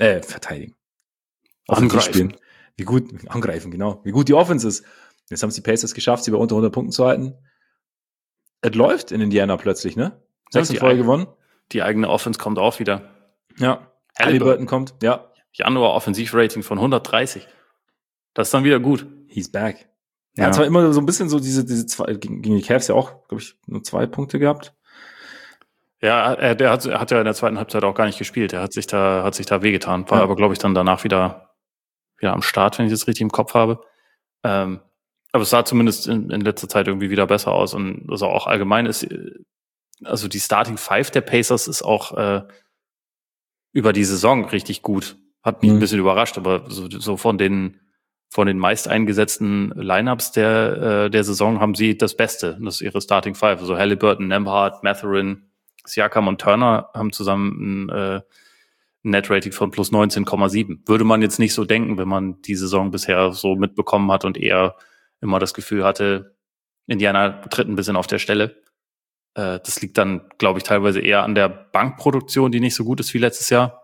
Angreifen. Wie gut, angreifen, genau. Wie gut die Offense ist. Jetzt haben es die Pacers geschafft, sie bei unter 100 Punkten zu halten. Es läuft in Indiana plötzlich, ne? 6 in Folge gewonnen. Die eigene Offense kommt auch wieder. Ja. Halliburton kommt, ja. Januar Offensivrating von 130. Das ist dann wieder gut. He's back. Er hat zwar immer so ein bisschen so diese zwei, gegen die Cavs ja auch, glaube ich, nur 2 Punkte gehabt. Ja, der hat ja in der zweiten Halbzeit auch gar nicht gespielt. Er hat sich da wehgetan. War aber, glaube ich, dann danach wieder am Start, wenn ich das richtig im Kopf habe. Aber es sah zumindest in letzter Zeit irgendwie wieder besser aus. Und also auch allgemein ist, also die Starting Five der Pacers ist auch über die Saison richtig gut. Hat mich ein bisschen überrascht, aber so von den meist eingesetzten Lineups der Saison haben sie das Beste. Das ist ihre Starting Five. Also Halliburton, Nembhard, Mathurin, Siakam und Turner haben zusammen ein Net-Rating von plus 19,7. Würde man jetzt nicht so denken, wenn man die Saison bisher so mitbekommen hat und eher immer das Gefühl hatte, Indiana tritt ein bisschen auf der Stelle. Das liegt dann, glaube ich, teilweise eher an der Bankproduktion, die nicht so gut ist wie letztes Jahr.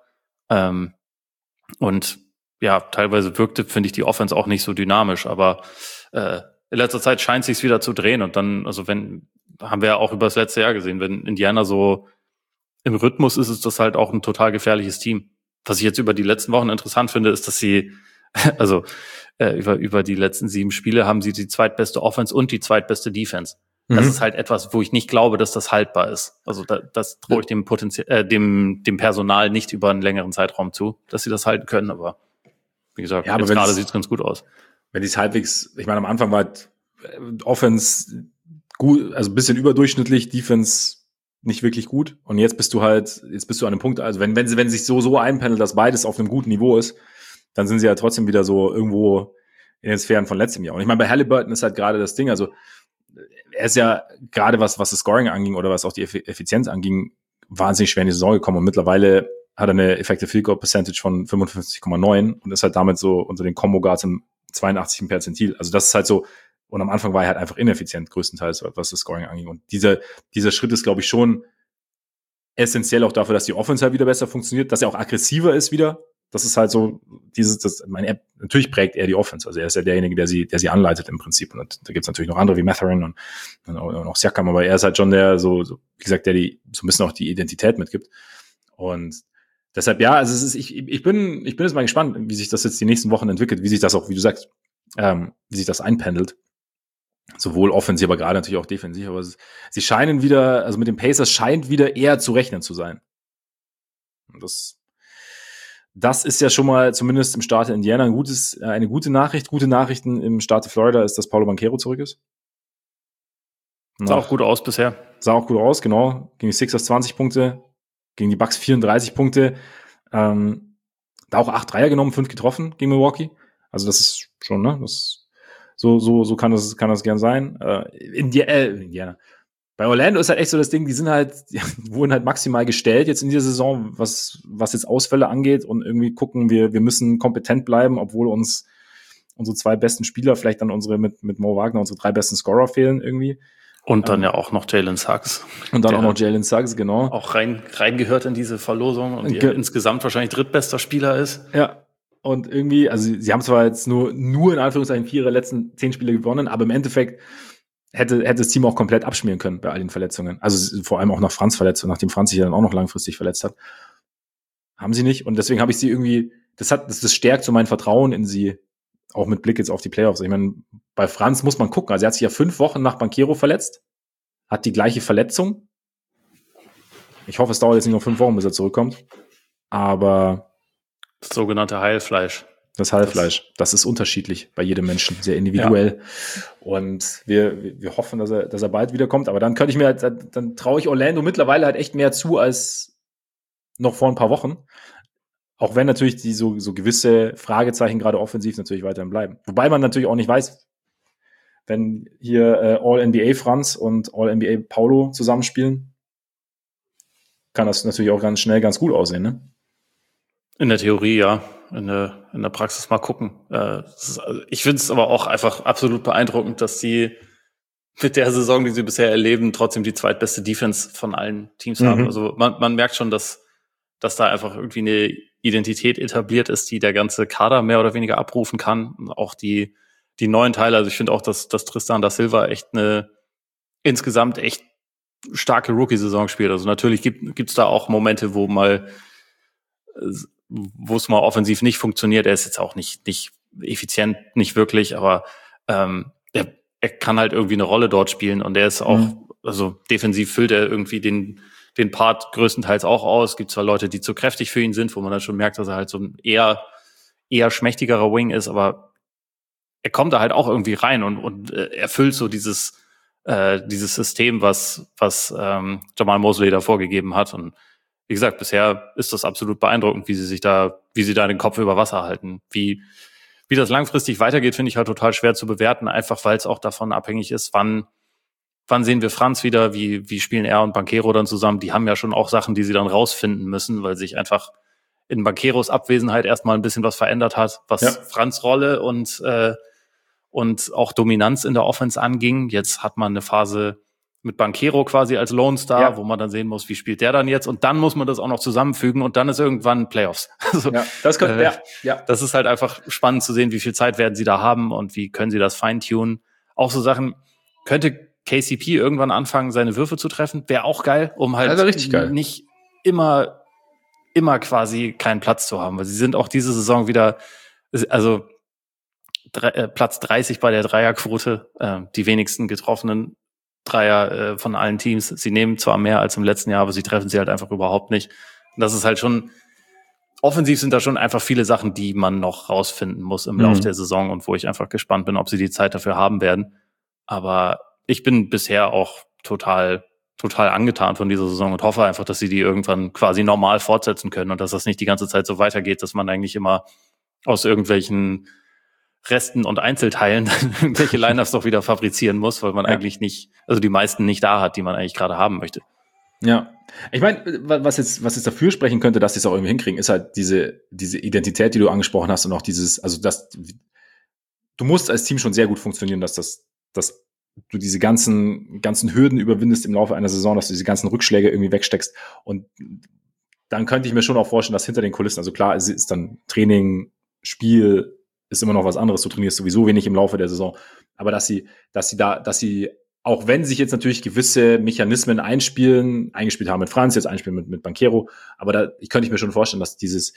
Und ja, teilweise wirkte, finde ich, die Offense auch nicht so dynamisch, aber in letzter Zeit scheint sich's wieder zu drehen und dann, also haben wir ja auch über das letzte Jahr gesehen, wenn Indiana so im Rhythmus ist das halt auch ein total gefährliches Team. Was ich jetzt über die letzten Wochen interessant finde, ist, dass sie, also über die letzten 7 Spiele haben sie die zweitbeste Offense und die zweitbeste Defense. Das ist halt etwas, wo ich nicht glaube, dass das haltbar ist. Also das traue ich dem Personal nicht über einen längeren Zeitraum zu, dass sie das halten können, aber wie gesagt, ja, jetzt gerade sieht es ganz gut aus. Wenn die es halbwegs, ich meine, am Anfang war halt Offense gut, also ein bisschen überdurchschnittlich, Defense nicht wirklich gut. Und jetzt bist du an einem Punkt, also wenn sich so einpendelt, dass beides auf einem guten Niveau ist, dann sind sie ja trotzdem wieder so irgendwo in den Sphären von letztem Jahr. Und ich meine, bei Halliburton ist halt gerade das Ding, also er ist ja gerade was das Scoring anging oder was auch die Effizienz anging, wahnsinnig schwer in die Saison gekommen. Und mittlerweile hat er eine Effective Field Goal Percentage von 55,9 und ist halt damit so unter den Combo Guards im 82. Perzentil. Also das ist halt so, und am Anfang war er halt einfach ineffizient, größtenteils, was das Scoring anging. Und dieser Schritt ist, glaube ich, schon essentiell auch dafür, dass die Offense halt wieder besser funktioniert, dass er auch aggressiver ist wieder. Das ist halt so, natürlich prägt er die Offense. Also er ist ja derjenige, der sie anleitet im Prinzip. Und da gibt's natürlich noch andere wie Mathurin und auch Siakam, aber er ist halt schon der, so wie gesagt, der die so ein bisschen auch die Identität mitgibt. Und deshalb, ja, also ich bin jetzt mal gespannt, wie sich das jetzt die nächsten Wochen entwickelt, wie sich das auch, wie du sagst, wie sich das einpendelt. Sowohl offensiv, aber gerade natürlich auch defensiv. Aber sie scheinen wieder, also mit den Pacers scheint wieder eher zu rechnen zu sein. Und das ist ja schon mal zumindest im Staat Indiana eine gute Nachricht. Gute Nachrichten im Staat Florida ist, dass Paolo Banchero zurück ist. Sah auch gut aus bisher. Sah auch gut aus, genau. Gegen die Sixers 20 Punkte, gegen die Bucks 34 Punkte. Da auch 8 Dreier genommen, 5 getroffen gegen Milwaukee. Also das ist schon, ne? So kann das gern sein. Indiana. Bei Orlando ist halt echt so das Ding, die wurden halt maximal gestellt jetzt in dieser Saison, was jetzt Ausfälle angeht und irgendwie gucken, wir müssen kompetent bleiben, obwohl uns unsere 2 besten Spieler, vielleicht dann mit Mo Wagner, unsere 3 besten Scorer fehlen irgendwie. Und dann ja auch noch Jalen Suggs. Und dann auch noch Jalen Suggs, genau. Auch reingehört in diese Verlosung und insgesamt wahrscheinlich drittbester Spieler ist. Ja. Und irgendwie, also sie haben zwar jetzt nur in Anführungszeichen 4 ihrer letzten 10 Spiele gewonnen, aber im Endeffekt hätte das Team auch komplett abschmieren können bei all den Verletzungen. Also vor allem auch nach Franz Verletzung, nachdem Franz sich ja dann auch noch langfristig verletzt hat. Haben sie nicht. Und deswegen habe ich sie irgendwie, das stärkt so mein Vertrauen in sie, auch mit Blick jetzt auf die Playoffs. Ich meine, bei Franz muss man gucken. Also er hat sich ja 5 Wochen nach Banchero verletzt, hat die gleiche Verletzung. Ich hoffe, es dauert jetzt nicht noch 5 Wochen, bis er zurückkommt. Aber das sogenannte Heilfleisch. Das Heilfleisch, das ist unterschiedlich bei jedem Menschen, sehr individuell. Ja. Und wir hoffen, dass er bald wiederkommt. Aber dann dann traue ich Orlando mittlerweile halt echt mehr zu als noch vor ein paar Wochen. Auch wenn natürlich die so gewisse Fragezeichen gerade offensiv natürlich weiterhin bleiben. Wobei man natürlich auch nicht weiß, wenn hier All-NBA Franz und All-NBA Paulo zusammenspielen, kann das natürlich auch ganz schnell ganz gut aussehen, ne? In der Theorie, ja. In der Praxis mal gucken. Ich finde es aber auch einfach absolut beeindruckend, dass die mit der Saison, die sie bisher erleben, trotzdem die zweitbeste Defense von allen Teams haben. Also man merkt schon, dass da einfach irgendwie eine Identität etabliert ist, die der ganze Kader mehr oder weniger abrufen kann. Und auch die neuen Teile. Also ich finde auch, dass Tristan da Silva insgesamt echt starke Rookie-Saison spielt. Also natürlich gibt's da auch Momente, wo es mal offensiv nicht funktioniert. Er ist jetzt auch nicht effizient, nicht wirklich, aber er kann halt irgendwie eine Rolle dort spielen und er ist auch, also defensiv füllt er irgendwie den Part größtenteils auch aus. Gibt zwar Leute, die zu kräftig für ihn sind, wo man dann schon merkt, dass er halt so ein eher schmächtigerer Wing ist, aber er kommt da halt auch irgendwie rein und erfüllt so dieses System, was Jamal Mosley da vorgegeben hat. Und wie gesagt, bisher ist das absolut beeindruckend, wie sie da den Kopf über Wasser halten. Wie das langfristig weitergeht, finde ich halt total schwer zu bewerten, einfach weil es auch davon abhängig ist, wann sehen wir Franz wieder, wie spielen er und Banchero dann zusammen. Die haben ja schon auch Sachen, die sie dann rausfinden müssen, weil sich einfach in Bancheros Abwesenheit erstmal ein bisschen was verändert hat, was Franz' Rolle und auch Dominanz in der Offense anging. Jetzt hat man eine Phase mit Banchero quasi als Lone Star, wo man dann sehen muss, wie spielt der dann jetzt? Und dann muss man das auch noch zusammenfügen und dann ist irgendwann Playoffs. Also, das ist halt einfach spannend zu sehen, wie viel Zeit werden sie da haben und wie können sie das feintunen. Auch so Sachen, könnte KCP irgendwann anfangen, seine Würfe zu treffen? Wäre auch geil, um halt nicht immer quasi keinen Platz zu haben. Weil sie sind auch diese Saison wieder, also Platz 30 bei der Dreierquote, die wenigsten getroffenen Dreier von allen Teams. Sie nehmen zwar mehr als im letzten Jahr, aber sie treffen sie halt einfach überhaupt nicht. Und das ist halt schon, offensiv sind da schon einfach viele Sachen, die man noch rausfinden muss im Lauf der Saison und wo ich einfach gespannt bin, ob sie die Zeit dafür haben werden. Aber ich bin bisher auch total angetan von dieser Saison und hoffe einfach, dass sie die irgendwann quasi normal fortsetzen können und dass das nicht die ganze Zeit so weitergeht, dass man eigentlich immer aus irgendwelchen Resten und Einzelteilen irgendwelche Lineups doch wieder fabrizieren muss, weil man eigentlich nicht, also die meisten nicht da hat, die man eigentlich gerade haben möchte. Ja. Ich meine, was jetzt dafür sprechen könnte, dass sie es auch irgendwie hinkriegen, ist halt diese Identität, die du angesprochen hast und auch dieses, also du musst als Team schon sehr gut funktionieren, dass du diese ganzen Hürden überwindest im Laufe einer Saison, dass du diese ganzen Rückschläge irgendwie wegsteckst. Und dann könnte ich mir schon auch vorstellen, dass hinter den Kulissen, also klar, es ist dann Training, Spiel, ist immer noch was anderes. Du trainierst sowieso wenig im Laufe der Saison. Aber dass sie, auch wenn sich jetzt natürlich gewisse Mechanismen eingespielt haben mit Franz, jetzt einspielen mit Banchero, aber ich könnte mir schon vorstellen, dass dieses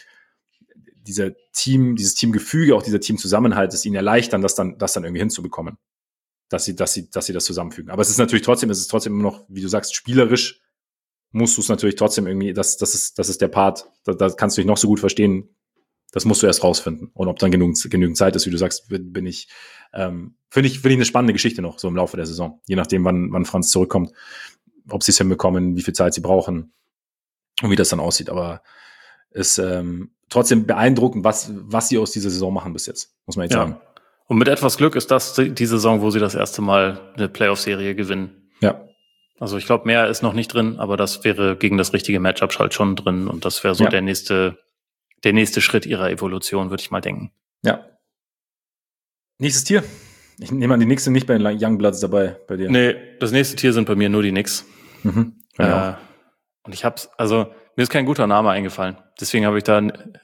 Teamgefüge, auch dieser Teamzusammenhalt, es ihnen erleichtern, das dann irgendwie hinzubekommen. Dass sie das zusammenfügen. Aber es ist trotzdem immer noch, wie du sagst, spielerisch musst du es natürlich trotzdem irgendwie, das ist der Part, da kannst du dich noch so gut verstehen, das musst du erst rausfinden. Und ob dann genügend Zeit ist, wie du sagst, finde ich eine spannende Geschichte noch, so im Laufe der Saison. Je nachdem, wann Franz zurückkommt, ob sie es hinbekommen, wie viel Zeit sie brauchen und wie das dann aussieht. Aber es ist trotzdem beeindruckend, was sie aus dieser Saison machen bis jetzt, muss man jetzt sagen. Und mit etwas Glück ist das die Saison, wo sie das erste Mal eine Playoff-Serie gewinnen. Ja. Also ich glaube, mehr ist noch nicht drin, aber das wäre gegen das richtige Matchup halt schon drin. Und das wäre so der nächste Schritt ihrer Evolution, würde ich mal denken. Ja. Nächstes Tier. Ich nehme an, die Knicks sind nicht bei den Youngbloods dabei bei dir. Nee, das nächste Tier sind bei mir nur die Knicks. Und mir ist kein guter Name eingefallen. Deswegen habe ich da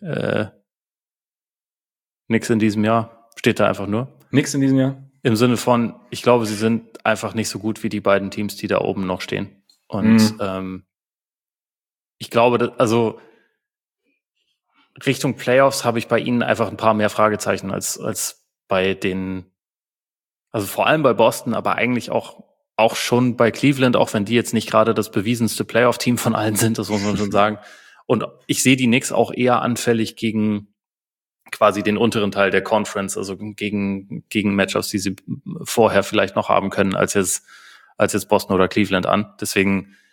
Knicks in diesem Jahr. Steht da einfach nur. Knicks in diesem Jahr? Im Sinne von, ich glaube, sie sind einfach nicht so gut wie die beiden Teams, die da oben noch stehen. Und ich glaube, also Richtung Playoffs habe ich bei ihnen einfach ein paar mehr Fragezeichen als bei den, also vor allem bei Boston, aber eigentlich auch schon bei Cleveland, auch wenn die jetzt nicht gerade das bewiesenste Playoff-Team von allen sind, das muss man schon sagen. Und ich sehe die Knicks auch eher anfällig gegen quasi den unteren Teil der Conference, also gegen Matchups, die sie vorher vielleicht noch haben können, als jetzt Boston oder Cleveland an. Deswegen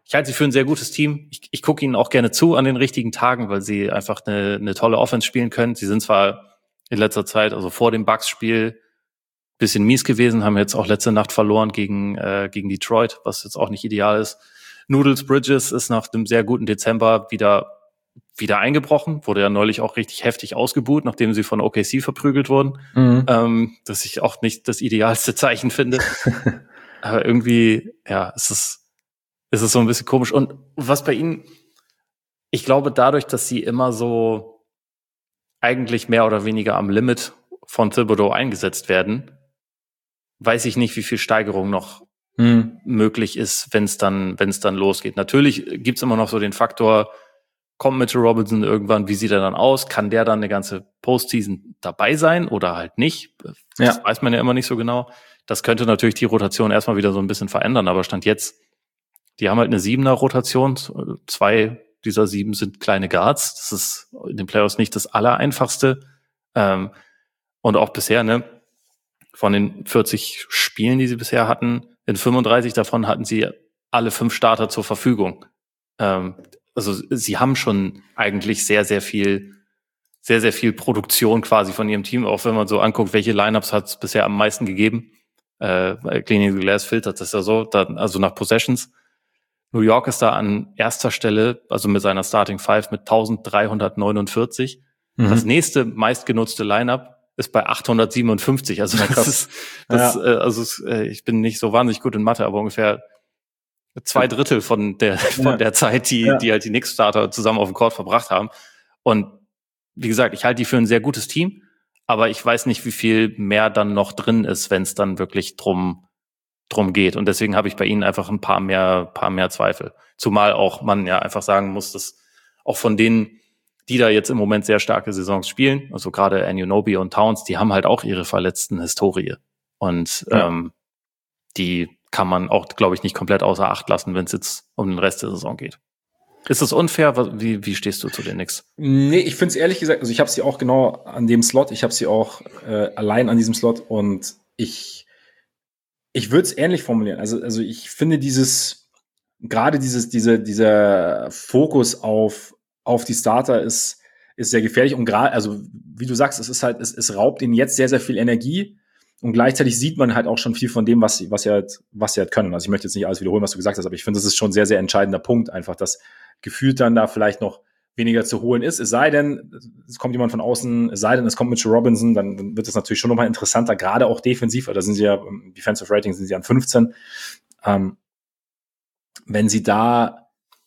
ich halte sie für ein sehr gutes Team. Ich gucke ihnen auch gerne zu an den richtigen Tagen, weil sie einfach eine tolle Offense spielen können. Sie sind zwar in letzter Zeit, also vor dem Bucks-Spiel, bisschen mies gewesen, haben jetzt auch letzte Nacht verloren gegen Detroit, was jetzt auch nicht ideal ist. Noodles Bridges ist nach dem sehr guten Dezember wieder eingebrochen, wurde ja neulich auch richtig heftig ausgebuht, nachdem sie von OKC verprügelt wurden, dass ich auch nicht das idealste Zeichen finde. Aber irgendwie, ja, es ist so ein bisschen komisch. Und was bei ihnen, ich glaube, dadurch, dass sie immer so eigentlich mehr oder weniger am Limit von Thibodeau eingesetzt werden, weiß ich nicht, wie viel Steigerung noch möglich ist, wenn es dann losgeht. Natürlich gibt's immer noch so den Faktor, kommt Mitchell Robinson irgendwann, wie sieht er dann aus? Kann der dann eine ganze Postseason dabei sein oder halt nicht? Das weiß man ja immer nicht so genau. Das könnte natürlich die Rotation erstmal wieder so ein bisschen verändern, aber Stand jetzt, die haben halt eine 7er-Rotation. 2 dieser 7 sind kleine Guards. Das ist in den Playoffs nicht das Allereinfachste. Und auch bisher, ne, von den 40 Spielen, die sie bisher hatten, in 35 davon hatten sie alle 5 Starter zur Verfügung. Also sie haben schon eigentlich sehr, sehr viel Produktion quasi von ihrem Team, auch wenn man so anguckt, welche Lineups hat es bisher am meisten gegeben. Cleaning the Glass filtert das ja so, also nach Possessions. New York ist da an erster Stelle, also mit seiner Starting Five mit 1349. Das nächste meistgenutzte Lineup ist bei 857. Also ich bin nicht so wahnsinnig gut in Mathe, aber ungefähr 2/3 von der Zeit, die halt die Knicks-Starter zusammen auf dem Court verbracht haben. Und wie gesagt, ich halte die für ein sehr gutes Team, aber ich weiß nicht, wie viel mehr dann noch drin ist, wenn es dann wirklich drum geht. Und deswegen habe ich bei ihnen einfach ein paar mehr Zweifel. Zumal auch man ja einfach sagen muss, dass auch von denen, die da jetzt im Moment sehr starke Saisons spielen, also gerade Anunoby und Towns, die haben halt auch ihre verletzten Historie. Und die kann man auch, glaube ich, nicht komplett außer Acht lassen, wenn es jetzt um den Rest der Saison geht. Ist das unfair? Wie stehst du zu den Knicks? Nee, ich finde es ehrlich gesagt, also ich habe sie auch genau an dem Slot, ich habe sie auch allein an diesem Slot und ich würde es ähnlich formulieren. Also ich finde dieser Fokus auf die Starter ist sehr gefährlich und gerade, also wie du sagst, es raubt ihnen jetzt sehr, sehr viel Energie und gleichzeitig sieht man halt auch schon viel von dem, was sie halt können. Also ich möchte jetzt nicht alles wiederholen, was du gesagt hast, aber ich finde, das ist schon ein sehr, sehr entscheidender Punkt, einfach, dass gefühlt dann da vielleicht noch weniger zu holen ist. Es sei denn, es kommt jemand von außen, es sei denn, es kommt Mitchell Robinson, dann wird es natürlich schon nochmal interessanter, gerade auch defensiv, da sind sie ja, im Defensive Rating sind sie an 15. Wenn sie da,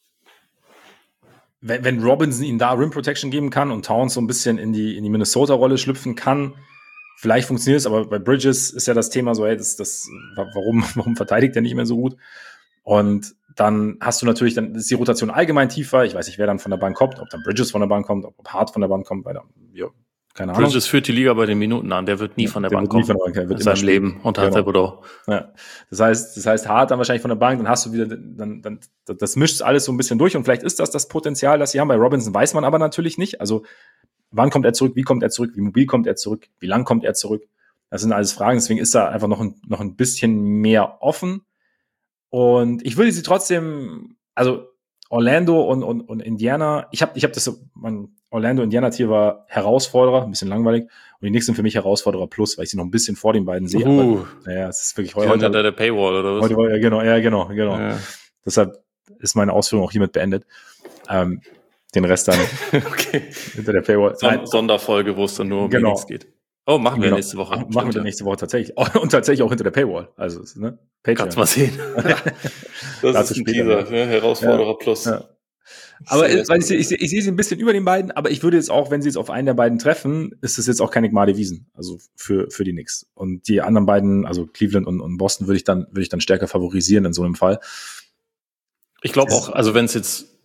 wenn Robinson ihnen da Rim Protection geben kann und Towns so ein bisschen in die Minnesota-Rolle schlüpfen kann, vielleicht funktioniert es, aber bei Bridges ist ja das Thema so, hey, warum verteidigt er nicht mehr so gut? Und dann hast du natürlich, dann ist die Rotation allgemein tiefer. Ich weiß nicht, wer dann von der Bank kommt, ob dann Bridges von der Bank kommt, ob Hart von der Bank kommt, keine Ahnung. Bridges führt die Liga bei den Minuten an, der wird nie von der Bank kommen. Der wird in seinem Leben unter Thibodeau. Ja. Das heißt, Hart dann wahrscheinlich von der Bank, dann hast du wieder, dann das mischt alles so ein bisschen durch und vielleicht ist das Potenzial, das sie haben. Bei Robinson weiß man aber natürlich nicht. Also, wann kommt er zurück? Wie kommt er zurück? Wie mobil kommt er zurück? Wie lang kommt er zurück? Das sind alles Fragen. Deswegen ist da einfach noch ein bisschen mehr offen. Und ich würde sie trotzdem, also Orlando und Indiana, ich habe das so, mein Orlando-Indiana-Tier war Herausforderer, ein bisschen langweilig. Und die Knicks sind für mich Herausforderer plus, weil ich sie noch ein bisschen vor den beiden sehe. Aber, es ist wirklich heute der Paywall, oder was? Genau. Ja. Deshalb ist meine Ausführung auch hiermit beendet. Den Rest dann okay. Hinter der Paywall. Sonderfolge, wo es dann nur um die Knicks geht. Oh, machen wir nächste Woche. Machen wir nächste Woche tatsächlich. Und tatsächlich auch hinter der Paywall. Also, ne? Patreon. Kannst mal sehen. Das ist ein Teaser, ne? Herausforderer plus. Ja. Aber weil ich sehe sie ein bisschen über den beiden, aber ich würde jetzt auch, wenn sie jetzt auf einen der beiden treffen, ist das jetzt auch keine Gnade Wiesen, also für die Knicks. Und die anderen beiden, also Cleveland und Boston, würde ich dann stärker favorisieren in so einem Fall. Ich glaube auch, also wenn es jetzt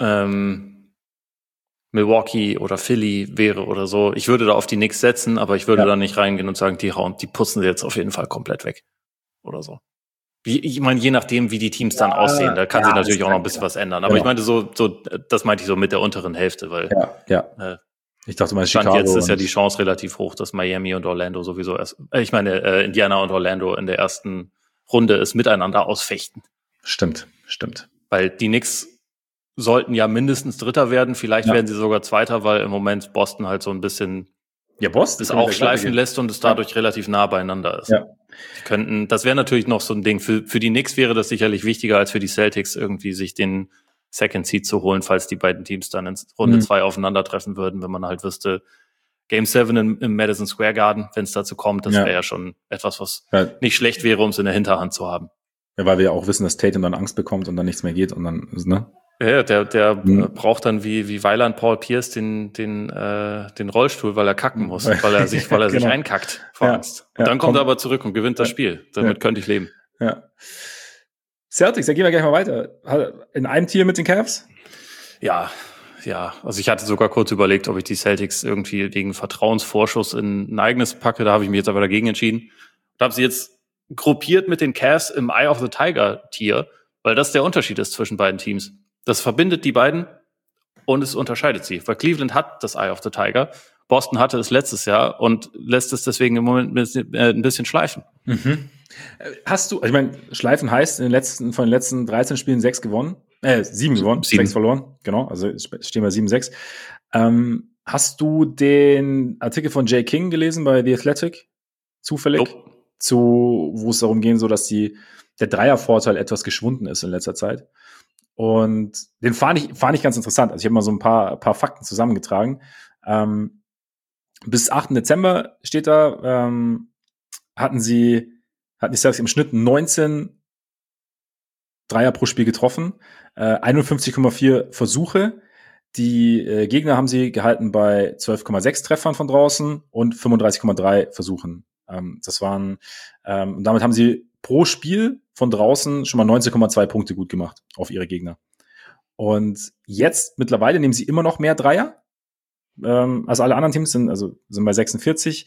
Milwaukee oder Philly wäre oder so. Ich würde da auf die Knicks setzen, aber ich würde da nicht reingehen und sagen, die putzen sie jetzt auf jeden Fall komplett weg. Oder so. Ich meine, je nachdem, wie die Teams dann aussehen, da kann sich natürlich auch noch ein bisschen was ändern. Aber ich meinte das meinte ich so mit der unteren Hälfte, weil ich dachte mal, Stand jetzt ist ja die Chance relativ hoch, dass Miami und Orlando sowieso Indiana und Orlando in der ersten Runde es miteinander ausfechten. Stimmt. Weil die Knicks sollten ja mindestens Dritter werden, vielleicht werden sie sogar Zweiter, weil im Moment Boston halt so ein bisschen Boston es auch schleifen lässt und es dadurch relativ nah beieinander ist. Ja. Das wäre natürlich noch so ein Ding. Für die Knicks wäre das sicherlich wichtiger als für die Celtics, irgendwie sich den Second Seed zu holen, falls die beiden Teams dann in Runde 2 aufeinandertreffen würden, wenn man halt wüsste, Game 7 im Madison Square Garden, wenn es dazu kommt, das wäre ja schon etwas, was nicht schlecht wäre, um es in der Hinterhand zu haben. Ja, weil wir ja auch wissen, dass Tatum dann Angst bekommt und dann nichts mehr geht und dann, ne? Ja, der braucht dann wie Weiland Paul Pierce den Rollstuhl, weil er kacken muss, weil er sich einkackt vor Angst. Und dann kommt er aber zurück und gewinnt das Spiel. Damit könnte ich leben. Ja. Celtics, da gehen wir gleich mal weiter. In einem Tier mit den Cavs? Ja. Also ich hatte sogar kurz überlegt, ob ich die Celtics irgendwie wegen Vertrauensvorschuss in ein eigenes packe. Da habe ich mich jetzt aber dagegen entschieden. Und habe sie jetzt gruppiert mit den Cavs im Eye of the Tiger Tier, weil das der Unterschied ist zwischen beiden Teams. Das verbindet die beiden und es unterscheidet sie. Weil Cleveland hat das Eye of the Tiger, Boston hatte es letztes Jahr und lässt es deswegen im Moment ein bisschen schleifen. Mhm. Ich meine, schleifen heißt von den letzten 13 Spielen 6 gewonnen, 7 gewonnen, 6 verloren, genau, also stehen wir 7-6. Hast du den Artikel von Jay King gelesen bei The Athletic? Zufällig? Wo es darum geht, so dass der Dreiervorteil etwas geschwunden ist in letzter Zeit. Und den fand ich ganz interessant. Also ich habe mal so ein paar Fakten zusammengetragen. Bis 8. Dezember steht da, hatten die Celtics im Schnitt 19 Dreier pro Spiel getroffen, 51,4 Versuche. Die Gegner haben sie gehalten bei 12,6 Treffern von draußen und 35,3 Versuchen. Das waren, und damit haben sie pro Spiel von draußen schon mal 19,2 Punkte gut gemacht auf ihre Gegner. Und jetzt mittlerweile nehmen sie immer noch mehr Dreier. Also alle anderen Teams sind bei 46,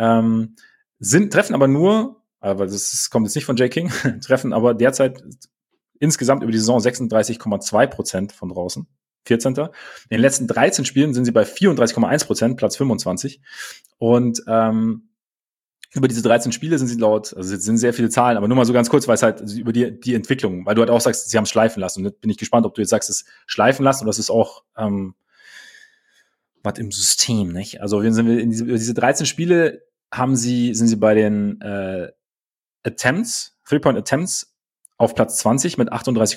treffen aber nur, aber das kommt jetzt nicht von Jay King, treffen aber derzeit insgesamt über die Saison 36,2% von draußen. 14. In den letzten 13 Spielen sind sie bei 34,1%, Platz 25. Und über diese 13 Spiele sind sie also es sind sehr viele Zahlen, aber nur mal so ganz kurz, weil es halt über die Entwicklung, weil du halt auch sagst, sie haben es schleifen lassen. Und jetzt bin ich gespannt, ob du jetzt sagst, es schleifen lassen oder es ist auch was im System, nicht? Also über diese 13 Spiele sind sie bei den Three-Point Attempts auf Platz 20 mit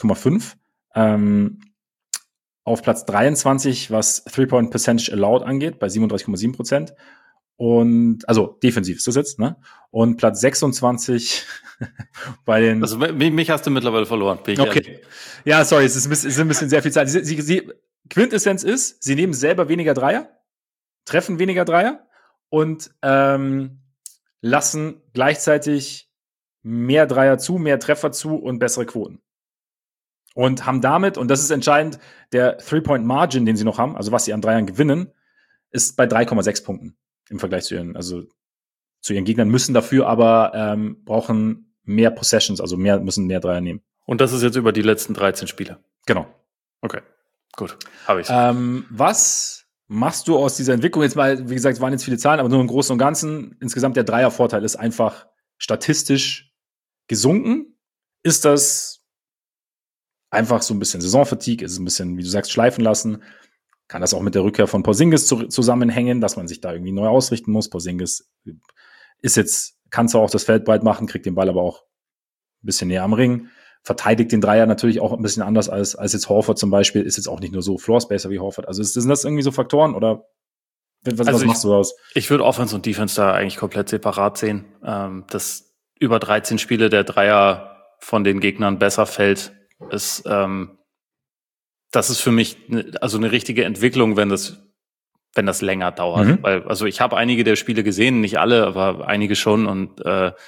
38,5. Auf Platz 23, was Three-Point Percentage Allowed angeht, bei 37,7%. Und, also defensiv ist das jetzt, ne? Und Platz 26 bei den. Also mich hast du mittlerweile verloren. Okay. Ehrlich. Ja, sorry, es ist ein bisschen sehr viel Zeit. Quintessenz ist, sie nehmen selber weniger Dreier, treffen weniger Dreier und lassen gleichzeitig mehr Dreier zu, mehr Treffer zu und bessere Quoten. Und haben damit, und das ist entscheidend, der Three-Point-Margin, den sie noch haben, also was sie an Dreiern gewinnen, ist bei 3,6 Punkten im Vergleich zu ihren Gegnern, müssen dafür aber brauchen mehr Possessions, also müssen mehr Dreier nehmen. Und das ist jetzt über die letzten 13 Spiele? Genau. Okay, gut, habe ich. Was machst du aus dieser Entwicklung? Jetzt mal, wie gesagt, es waren jetzt viele Zahlen, aber nur im Großen und Ganzen, insgesamt der Dreiervorteil ist einfach statistisch gesunken. Ist das einfach so ein bisschen Saisonfatigue? Ist es ein bisschen, wie du sagst, schleifen lassen? Kann das auch mit der Rückkehr von Porzingis zusammenhängen, dass man sich da irgendwie neu ausrichten muss? Porzingis kann zwar auch das Feld breit machen, kriegt den Ball aber auch ein bisschen näher am Ring, verteidigt den Dreier natürlich auch ein bisschen anders als jetzt Horford zum Beispiel, ist jetzt auch nicht nur so Floorspacer wie Horford. Also sind das irgendwie so Faktoren oder was machst du aus? Ich würde Offense und Defense da eigentlich komplett separat sehen. Dass über 13 Spiele der Dreier von den Gegnern besser fällt, ist das ist für mich eine richtige Entwicklung, wenn das länger dauert. Mhm. Weil, also ich habe einige der Spiele gesehen, nicht alle, aber einige schon. Und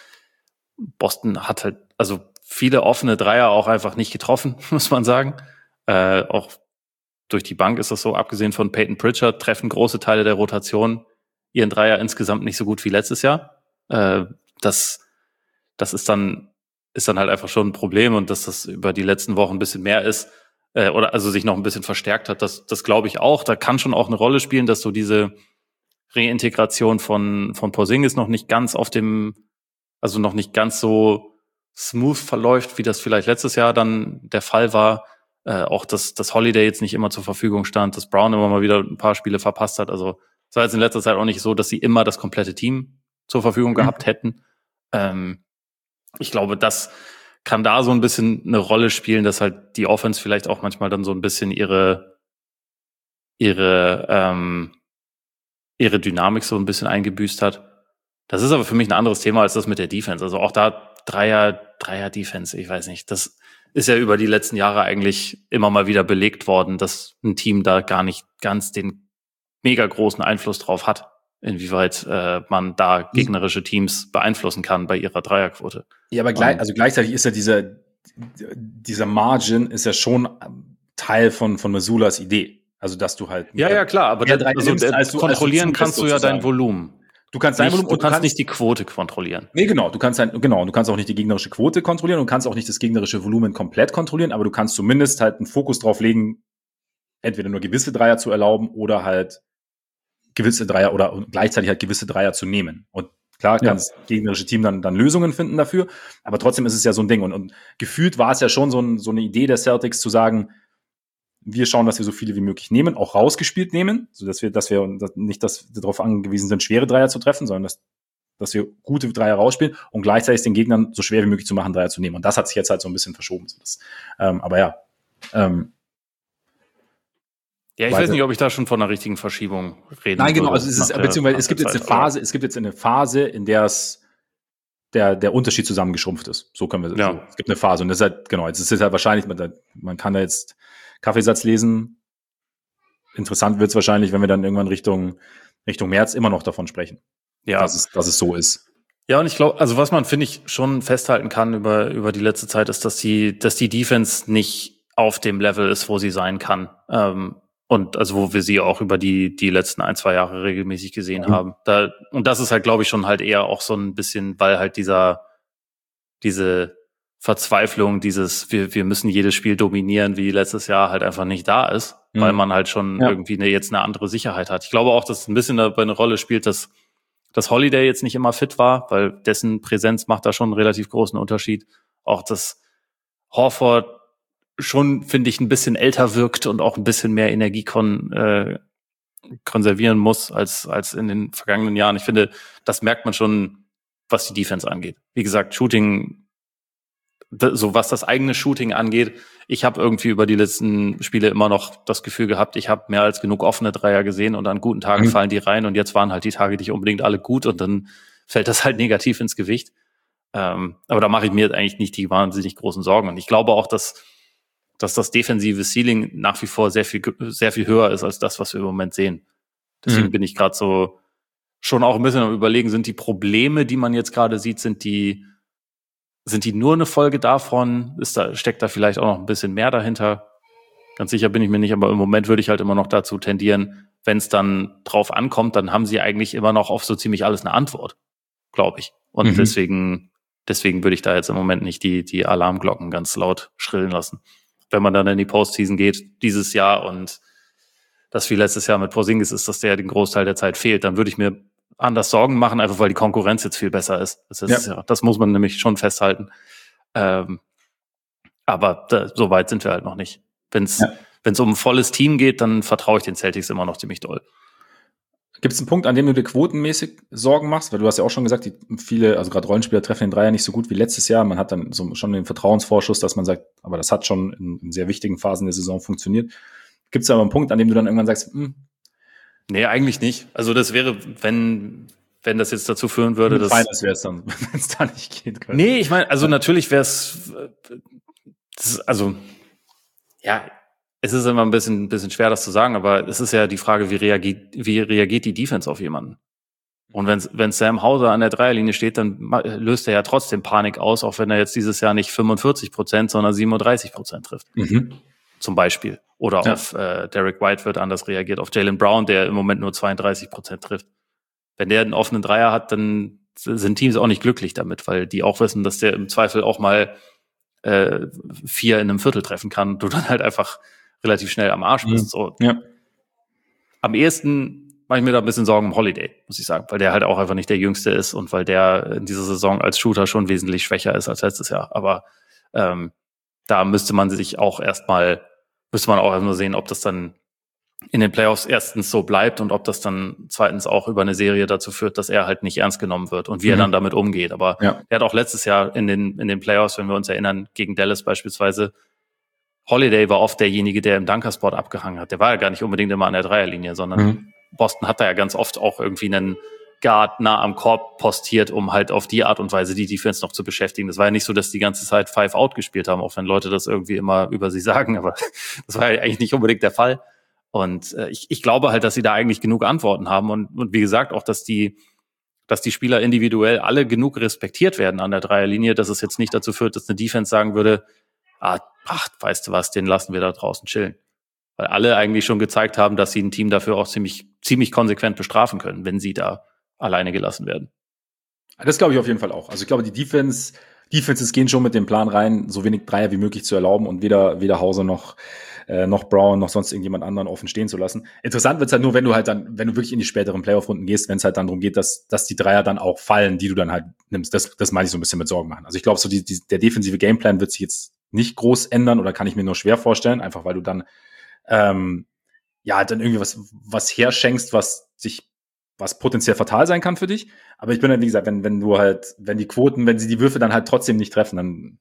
Boston hat halt also viele offene Dreier auch einfach nicht getroffen, muss man sagen. Auch durch die Bank ist das so, abgesehen von Peyton Pritchard, treffen große Teile der Rotation ihren Dreier insgesamt nicht so gut wie letztes Jahr. Das ist dann halt einfach schon ein Problem, und dass das über die letzten Wochen ein bisschen mehr ist, oder also sich noch ein bisschen verstärkt hat, das glaube ich auch. Da kann schon auch eine Rolle spielen, dass so diese Reintegration von Porzingis noch nicht ganz noch nicht ganz so smooth verläuft, wie das vielleicht letztes Jahr dann der Fall war. Auch, dass Holiday jetzt nicht immer zur Verfügung stand, dass Brown immer mal wieder ein paar Spiele verpasst hat. Also es war jetzt in letzter Zeit auch nicht so, dass sie immer das komplette Team zur Verfügung gehabt hätten. Ich glaube, das kann da so ein bisschen eine Rolle spielen, dass halt die Offense vielleicht auch manchmal dann so ein bisschen ihre Dynamik so ein bisschen eingebüßt hat. Das ist aber für mich ein anderes Thema als das mit der Defense. Also auch da Dreier-Defense, ich weiß nicht. Das ist ja über die letzten Jahre eigentlich immer mal wieder belegt worden, dass ein Team da gar nicht ganz den mega großen Einfluss drauf hat, inwieweit man da gegnerische Teams beeinflussen kann bei ihrer Dreierquote. Ja, aber gleichzeitig ist ja dieser Margin ist ja schon Teil von Masulas Idee. Also, dass du halt ja klar, aber kontrollieren kannst du ja dein Volumen. Du kannst dein Volumen, du kannst nicht die Quote kontrollieren. Nee, genau, du kannst auch nicht die gegnerische Quote kontrollieren und kannst auch nicht das gegnerische Volumen komplett kontrollieren, aber du kannst zumindest halt einen Fokus drauf legen, entweder nur gewisse Dreier zu erlauben oder halt gewisse Dreier oder gleichzeitig halt gewisse Dreier zu nehmen. Und klar kann das gegnerische Team dann Lösungen finden dafür, aber trotzdem ist es ja so ein Ding. Und gefühlt war es ja schon so eine Idee der Celtics zu sagen, wir schauen, dass wir so viele wie möglich nehmen, auch rausgespielt nehmen, so dass wir nicht darauf angewiesen sind, schwere Dreier zu treffen, sondern dass wir gute Dreier rausspielen und gleichzeitig den Gegnern so schwer wie möglich zu machen, Dreier zu nehmen. Und das hat sich jetzt halt so ein bisschen verschoben. Aber ja. Ja, ich weiß nicht, ob ich da schon von einer richtigen Verschiebung reden Nein, genau, also es gibt jetzt eine Phase, in der der Unterschied zusammengeschrumpft ist. So können wir es. Ja. Es gibt eine Phase und das ist halt, genau, jetzt ist es halt wahrscheinlich, man kann da jetzt Kaffeesatz lesen. Interessant wird es wahrscheinlich, wenn wir dann irgendwann Richtung März immer noch davon sprechen. Ja. Dass es so ist. Ja, und ich glaube, also was man, finde ich, schon festhalten kann über die letzte Zeit, ist, dass die Defense nicht auf dem Level ist, wo sie sein kann. Und also wo wir sie auch über die letzten 1-2 Jahre regelmäßig gesehen haben. Und das ist halt, glaube ich, schon halt eher auch so ein bisschen, weil halt diese Verzweiflung, wir müssen jedes Spiel dominieren, wie letztes Jahr, halt einfach nicht da ist, weil man halt schon irgendwie jetzt eine andere Sicherheit hat. Ich glaube auch, dass es ein bisschen dabei eine Rolle spielt, dass Holiday jetzt nicht immer fit war, weil dessen Präsenz macht da schon einen relativ großen Unterschied. Auch dass Horford schon, finde ich, ein bisschen älter wirkt und auch ein bisschen mehr Energie konservieren muss als in den vergangenen Jahren. Ich finde, das merkt man schon, was die Defense angeht. Wie gesagt, Shooting, so was das eigene Shooting angeht, ich habe irgendwie über die letzten Spiele immer noch das Gefühl gehabt, ich habe mehr als genug offene Dreier gesehen und an guten Tagen fallen die rein und jetzt waren halt die Tage nicht unbedingt alle gut und dann fällt das halt negativ ins Gewicht. Aber da mache ich mir jetzt eigentlich nicht die wahnsinnig großen Sorgen. Und ich glaube auch, dass das defensive Ceiling nach wie vor sehr viel höher ist als das, was wir im Moment sehen. Deswegen bin ich gerade so schon auch ein bisschen am Überlegen, sind die Probleme, die man jetzt gerade sieht, sind die nur eine Folge davon? Steckt da vielleicht auch noch ein bisschen mehr dahinter? Ganz sicher bin ich mir nicht, aber im Moment würde ich halt immer noch dazu tendieren, wenn es dann drauf ankommt, dann haben sie eigentlich immer noch auf so ziemlich alles eine Antwort, glaube ich. Und deswegen würde ich da jetzt im Moment nicht die Alarmglocken ganz laut schrillen lassen. Wenn man dann in die Postseason geht dieses Jahr und das wie letztes Jahr mit Porzingis ist, dass der den Großteil der Zeit fehlt, dann würde ich mir anders Sorgen machen, einfach weil die Konkurrenz jetzt viel besser ist. Das muss man nämlich schon festhalten. Aber so weit sind wir halt noch nicht. Wenn es um ein volles Team geht, dann vertraue ich den Celtics immer noch ziemlich doll. Gibt es einen Punkt, an dem du dir quotenmäßig Sorgen machst? Weil du hast ja auch schon gesagt, viele, also gerade Rollenspieler treffen den Dreier nicht so gut wie letztes Jahr. Man hat dann so schon den Vertrauensvorschuss, dass man sagt, aber das hat schon in sehr wichtigen Phasen der Saison funktioniert. Gibt es aber einen Punkt, an dem du dann irgendwann sagst, nee, eigentlich nicht. Also das wäre, wenn das jetzt dazu führen würde, dass... Finals wäre es dann, wenn es da nicht geht. Können. Nee, ich meine, also natürlich wäre es... Also, ja, es ist immer ein bisschen schwer, das zu sagen, aber es ist ja die Frage, wie reagiert die Defense auf jemanden? Und wenn Sam Hauser an der Dreierlinie steht, dann löst er ja trotzdem Panik aus, auch wenn er jetzt dieses Jahr nicht 45%, sondern 37% trifft. Zum Beispiel. Oder auf Derek White wird anders reagiert, auf Jaylen Brown, der im Moment nur 32% trifft. Wenn der einen offenen Dreier hat, dann sind Teams auch nicht glücklich damit, weil die auch wissen, dass der im Zweifel auch mal 4 in einem Viertel treffen kann und du dann halt einfach relativ schnell am Arsch bist. So. Ja. Am ehesten mache ich mir da ein bisschen Sorgen um Holiday, muss ich sagen, weil der halt auch einfach nicht der Jüngste ist und weil der in dieser Saison als Shooter schon wesentlich schwächer ist als letztes Jahr. Aber da müsste man sich auch erstmal müsste man auch erstmal sehen, ob das dann in den Playoffs erstens so bleibt und ob das dann zweitens auch über eine Serie dazu führt, dass er halt nicht ernst genommen wird und wie er dann damit umgeht. Aber er hat auch letztes Jahr in den Playoffs, wenn wir uns erinnern, gegen Dallas beispielsweise, Holiday war oft derjenige, der im Dunkerspot abgehangen hat. Der war ja gar nicht unbedingt immer an der Dreierlinie, sondern Boston hat da ja ganz oft auch irgendwie einen Guard nah am Korb postiert, um halt auf die Art und Weise die Defense noch zu beschäftigen. Das war ja nicht so, dass die ganze Zeit 5-out gespielt haben, auch wenn Leute das irgendwie immer über sie sagen, aber das war ja eigentlich nicht unbedingt der Fall. Und ich glaube halt, dass sie da eigentlich genug Antworten haben und wie gesagt auch, dass die Spieler individuell alle genug respektiert werden an der Dreierlinie, dass es jetzt nicht dazu führt, dass eine Defense sagen würde, weißt du was, den lassen wir da draußen chillen. Weil alle eigentlich schon gezeigt haben, dass sie ein Team dafür auch ziemlich konsequent bestrafen können, wenn sie da alleine gelassen werden. Das glaube ich auf jeden Fall auch. Also ich glaube, die Defenses gehen schon mit dem Plan rein, so wenig Dreier wie möglich zu erlauben und weder Hauser noch Brown noch sonst irgendjemand anderen offen stehen zu lassen. Interessant wird's halt nur, wenn du wirklich in die späteren Playoff-Runden gehst, wenn es halt dann darum geht, dass die Dreier dann auch fallen, die du dann halt nimmst. Das meine ich so ein bisschen mit Sorgen machen. Also ich glaube, so der defensive Gameplan wird sich jetzt nicht groß ändern oder kann ich mir nur schwer vorstellen, einfach weil du dann dann irgendwie was herschenkst, was potenziell fatal sein kann für dich. Aber ich bin halt, wie gesagt, wenn sie die Würfe dann halt trotzdem nicht treffen, dann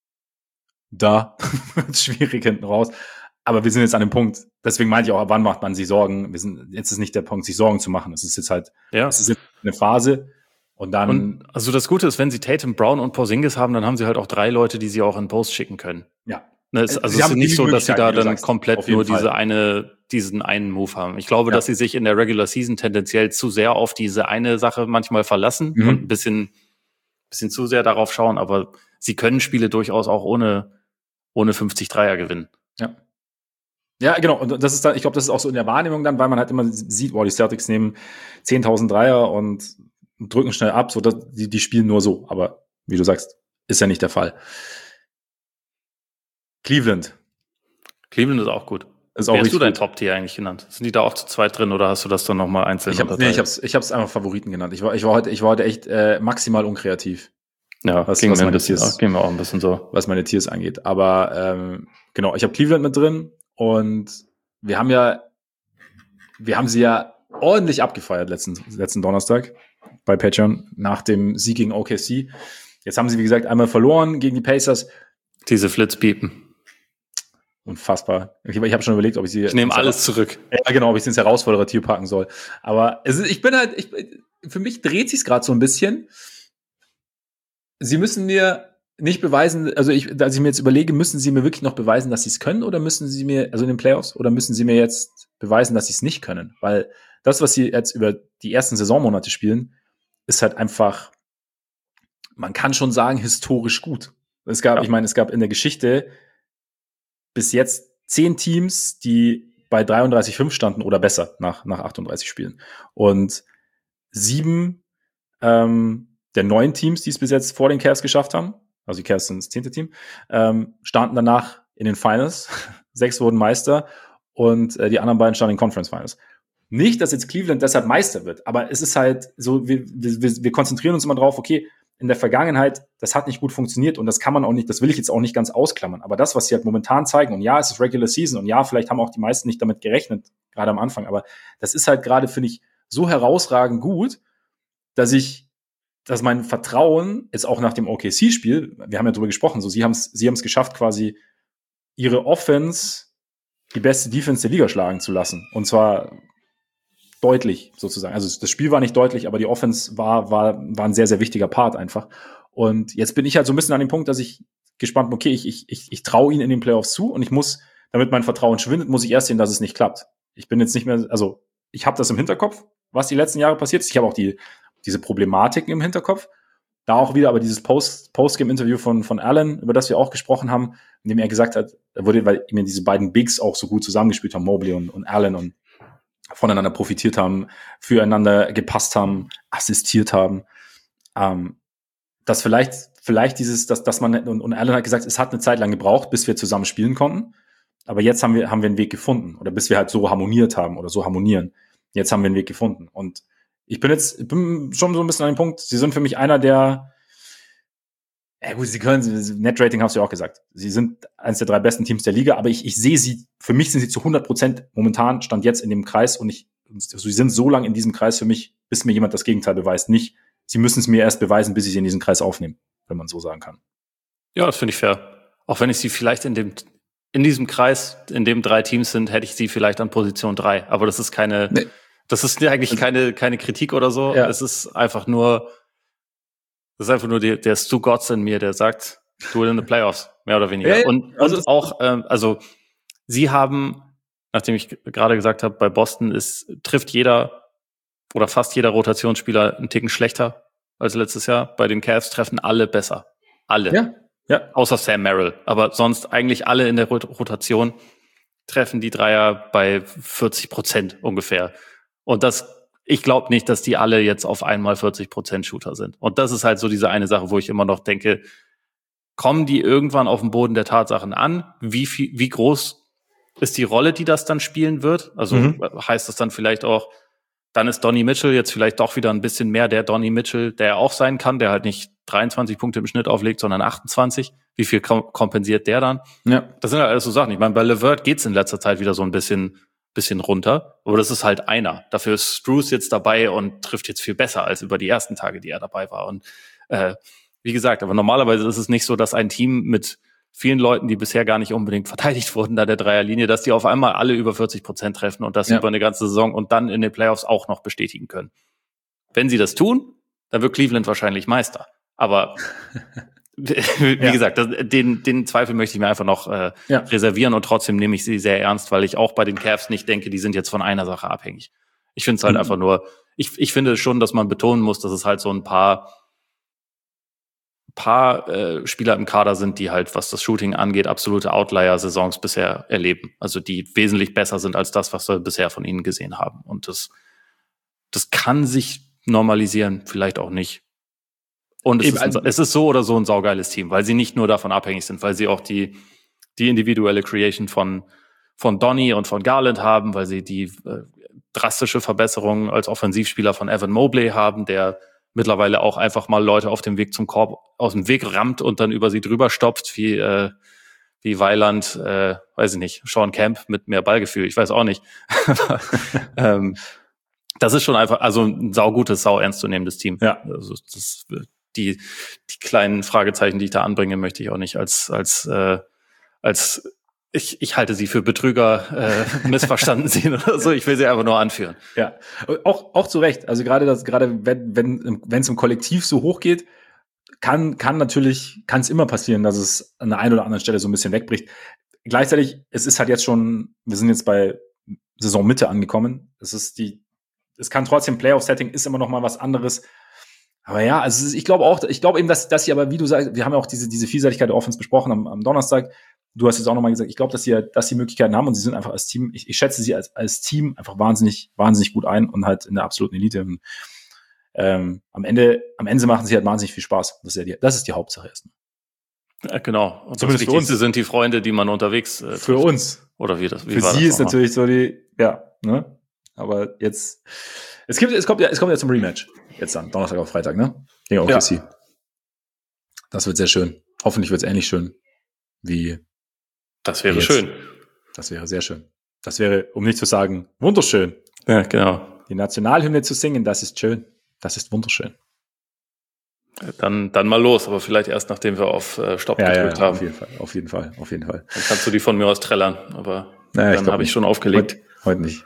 wird's schwierig hinten raus. Aber wir sind jetzt an dem Punkt, deswegen meinte ich auch, wann macht man sich Sorgen? Jetzt ist nicht der Punkt, sich Sorgen zu machen. Es ist jetzt halt, es ist jetzt eine Phase und dann. Und also das Gute ist, wenn sie Tatum, Brown und Porzingis haben, dann haben sie halt auch 3 Leute, die sie auch in Post schicken können. Ja. Also es ist nicht so, dass sie da dann komplett nur diesen einen Move haben. Ich glaube, dass sie sich in der Regular Season tendenziell zu sehr auf diese eine Sache manchmal verlassen und ein bisschen zu sehr darauf schauen, aber sie können Spiele durchaus auch ohne 50 Dreier gewinnen. Ja. Ja, genau. Und das ist dann, ich glaube, das ist auch so in der Wahrnehmung dann, weil man halt immer sieht, die Celtics nehmen 10.000 Dreier und drücken schnell ab, so dass die spielen nur so. Aber wie du sagst, ist ja nicht der Fall. Cleveland ist auch gut. Wer hast du dein Top-Tier eigentlich genannt? Sind die da auch zu zweit drin oder hast du das dann nochmal einzeln unterteilt? Ich hab's einfach Favoriten genannt. Ich war heute echt maximal unkreativ. Ja, gehen wir auch ein bisschen so. Was meine Tiers angeht. Aber genau, ich habe Cleveland mit drin und wir haben sie ja ordentlich abgefeiert letzten Donnerstag bei Patreon nach dem Sieg gegen OKC. Jetzt haben sie, wie gesagt, einmal verloren gegen die Pacers. Diese Flitzpiepen. Unfassbar. Ich habe schon überlegt, ob ich sie. Ich nehme alles zurück. Ja, genau, ob ich sie ins Herausforderer-Tier packen soll. Aber für mich dreht sich's gerade so ein bisschen. Sie müssen mir nicht beweisen, als ich mir jetzt überlege, müssen sie mir wirklich noch beweisen, dass sie es können, oder müssen sie mir, also in den Playoffs, oder müssen sie mir jetzt beweisen, dass sie es nicht können? Weil das, was sie jetzt über die ersten Saisonmonate spielen, ist halt einfach, man kann schon sagen, historisch gut. Ich meine, es gab in der Geschichte bis jetzt 10 Teams, die bei 33,5 standen oder besser nach 38 Spielen. Und 7 der 9 Teams, die es bis jetzt vor den Cavs geschafft haben, also die Cavs sind das 10. Team, standen danach in den Finals. 6 wurden Meister und die anderen beiden standen in Conference Finals. Nicht, dass jetzt Cleveland deshalb Meister wird, aber es ist halt so, wir konzentrieren uns immer drauf, okay, in der Vergangenheit, das hat nicht gut funktioniert und das kann man auch nicht, das will ich jetzt auch nicht ganz ausklammern, aber das, was sie halt momentan zeigen, und ja, es ist Regular Season und ja, vielleicht haben auch die meisten nicht damit gerechnet, gerade am Anfang, aber das ist halt gerade, finde ich, so herausragend gut, dass mein Vertrauen jetzt auch nach dem OKC-Spiel, wir haben ja drüber gesprochen, so sie haben es geschafft, quasi ihre Offense die beste Defense der Liga schlagen zu lassen. Und zwar deutlich sozusagen. Also das Spiel war nicht deutlich, aber die Offense war ein sehr, sehr wichtiger Part einfach. Und jetzt bin ich halt so ein bisschen an dem Punkt, dass ich gespannt bin, okay, ich traue ihnen in den Playoffs zu und ich muss, damit mein Vertrauen schwindet, muss ich erst sehen, dass es nicht klappt. Ich bin jetzt nicht mehr, also ich habe das im Hinterkopf, was die letzten Jahre passiert ist. Ich habe auch diese Problematiken im Hinterkopf. Da auch wieder aber dieses Postgame-Interview von Allen, über das wir auch gesprochen haben, in dem er gesagt hat, weil mir diese beiden Bigs auch so gut zusammengespielt haben, Mobley und Allen, und voneinander profitiert haben, füreinander gepasst haben, assistiert haben, dass vielleicht dass man, und Allen hat gesagt, es hat eine Zeit lang gebraucht, bis wir zusammen spielen konnten, aber jetzt haben wir einen Weg gefunden, oder bis wir halt so harmoniert haben oder so harmonieren. Jetzt haben wir einen Weg gefunden. Und ich bin schon so ein bisschen an dem Punkt, sie sind für mich einer der, Ja gut, Net-Rating hast du ja auch gesagt. Sie sind eines der 3 besten Teams der Liga, aber ich sehe sie, für mich sind sie zu 100% momentan, Stand jetzt in dem Kreis und sie sind so lange in diesem Kreis für mich, bis mir jemand das Gegenteil beweist. Nicht, sie müssen es mir erst beweisen, bis ich sie in diesen Kreis aufnehme, wenn man so sagen kann. Ja, das finde ich fair. Auch wenn ich sie vielleicht in diesem Kreis, in dem 3 Teams sind, hätte ich sie vielleicht an Position 3. Aber das ist das ist eigentlich keine Kritik oder so. Ja. Es ist einfach nur der Stu Gotts in mir, der sagt, du in the Playoffs, mehr oder weniger. Ja, und auch, sie haben, nachdem ich gerade gesagt habe, bei Boston trifft jeder oder fast jeder Rotationsspieler einen Ticken schlechter als letztes Jahr. Bei den Cavs treffen alle besser. Alle. Ja. Außer Sam Merrill. Aber sonst eigentlich alle in der Rotation treffen die Dreier bei 40% ungefähr. Und ich glaube nicht, dass die alle jetzt auf einmal 40% Shooter sind. Und das ist halt so diese eine Sache, wo ich immer noch denke, kommen die irgendwann auf den Boden der Tatsachen an? Wie groß ist die Rolle, die das dann spielen wird? Also heißt das dann vielleicht auch, dann ist Donnie Mitchell jetzt vielleicht doch wieder ein bisschen mehr der Donnie Mitchell, der auch sein kann, der halt nicht 23 Punkte im Schnitt auflegt, sondern 28. Wie viel kompensiert der dann? Ja. Das sind halt alles so Sachen. Ich meine, bei LeVert geht's in letzter Zeit wieder so ein bisschen runter, aber das ist halt einer. Dafür ist Strus jetzt dabei und trifft jetzt viel besser als über die ersten Tage, die er dabei war. Und wie gesagt, aber normalerweise ist es nicht so, dass ein Team mit vielen Leuten, die bisher gar nicht unbedingt verteidigt wurden, da der Dreierlinie, dass die auf einmal alle über 40% treffen und das über eine ganze Saison und dann in den Playoffs auch noch bestätigen können. Wenn sie das tun, dann wird Cleveland wahrscheinlich Meister. Aber wie gesagt, den Zweifel möchte ich mir einfach noch reservieren und trotzdem nehme ich sie sehr ernst, weil ich auch bei den Cavs nicht denke, die sind jetzt von einer Sache abhängig. Ich finde es halt einfach nur, ich finde schon, dass man betonen muss, dass es halt so ein paar Spieler im Kader sind, die halt, was das Shooting angeht, absolute Outlier-Saisons bisher erleben. Also die wesentlich besser sind als das, was wir bisher von ihnen gesehen haben. Und das kann sich normalisieren, vielleicht auch nicht. Und es ist so oder so ein saugeiles Team, weil sie nicht nur davon abhängig sind, weil sie auch die individuelle Creation von Donnie und von Garland haben, weil sie die drastische Verbesserung als Offensivspieler von Evan Mobley haben, der mittlerweile auch einfach mal Leute auf dem Weg zum Korb aus dem Weg rammt und dann über sie drüber stopft, wie Weiland, weiß ich nicht, Sean Kemp mit mehr Ballgefühl, ich weiß auch nicht. Das ist schon einfach, also ein saugutes, ernstzunehmendes Team. Ja. Also die kleinen Fragezeichen, die ich da anbringe, möchte ich auch nicht als ich halte sie für Betrüger missverstanden sehen oder so. Ich will sie einfach nur anführen. Ja, auch zu Recht. Also gerade wenn es im Kollektiv so hoch geht, kann es immer passieren, dass es an der einen oder anderen Stelle so ein bisschen wegbricht. Gleichzeitig, es ist halt jetzt schon, wir sind jetzt bei Saisonmitte angekommen. Es kann trotzdem Playoff-Setting ist immer noch mal was anderes. Aber ja, also ich glaube eben, dass sie aber, wie du sagst, wir haben ja auch diese Vielseitigkeit der Offense besprochen am Donnerstag. Du hast jetzt auch nochmal gesagt, ich glaube, dass sie Möglichkeiten haben und sie sind einfach als Team, ich schätze sie als Team einfach wahnsinnig gut ein und halt in der absoluten Elite. Und, am Ende machen sie halt wahnsinnig viel Spaß. Das ist die Hauptsache erstmal. Ja, genau. Und zumindest das Wichtigste sind die Freunde, die man unterwegs trifft. Für uns. Oder wie Für sie ist natürlich so ne? Aber jetzt, es kommt ja zum Rematch. Jetzt dann, Donnerstag auf Freitag, ne? Gegen OKC. Ja. Das wird sehr schön. Hoffentlich wird es ähnlich schön wie. Das wäre schön. Das wäre sehr schön. Das wäre, um nicht zu sagen, wunderschön. Ja, genau. Die Nationalhymne zu singen, das ist schön. Das ist wunderschön. Dann mal los, aber vielleicht erst, nachdem wir auf Stopp gedrückt haben. Auf jeden Fall. Dann kannst du die von mir aus trällern, aber dann habe ich schon aufgelegt. Heute nicht.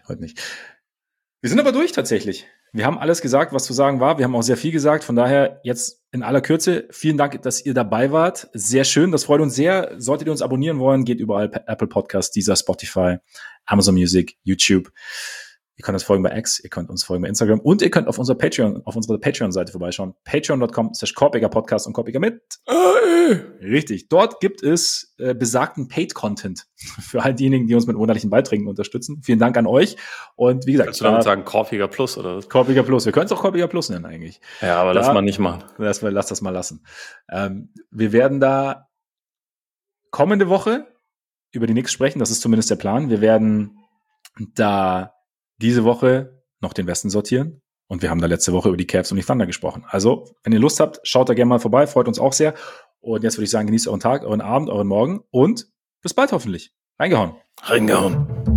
Wir sind aber durch tatsächlich. Wir haben alles gesagt, was zu sagen war. Wir haben auch sehr viel gesagt. Von daher jetzt in aller Kürze, vielen Dank, dass ihr dabei wart. Sehr schön, das freut uns sehr. Solltet ihr uns abonnieren wollen, geht überall Apple Podcasts, Deezer, Spotify, Amazon Music, YouTube. Ihr könnt uns folgen bei X, ihr könnt uns folgen bei Instagram und ihr könnt auf unserer Patreon-Seite vorbeischauen. Patreon.com/Korpiger-Podcast und Korpiger mit. Richtig. Dort gibt es besagten Paid-Content für all diejenigen, die uns mit monatlichen Beiträgen unterstützen. Vielen Dank an euch. Und wie gesagt, kannst du damit sagen Korpiger Plus oder was? Korpiger Plus. Wir können es auch Korpiger Plus nennen eigentlich. Ja, aber lass mal nicht machen. Lass das mal lassen. Wir werden da kommende Woche über die Knicks sprechen. Das ist zumindest der Plan. Wir werden da diese Woche noch den Westen sortieren Und wir haben da letzte Woche über die Cavs und die Thunder gesprochen. Also, wenn ihr Lust habt, schaut da gerne mal vorbei, freut uns auch sehr. Und jetzt würde ich sagen, genießt euren Tag, euren Abend, euren Morgen und bis bald hoffentlich. Reingehauen.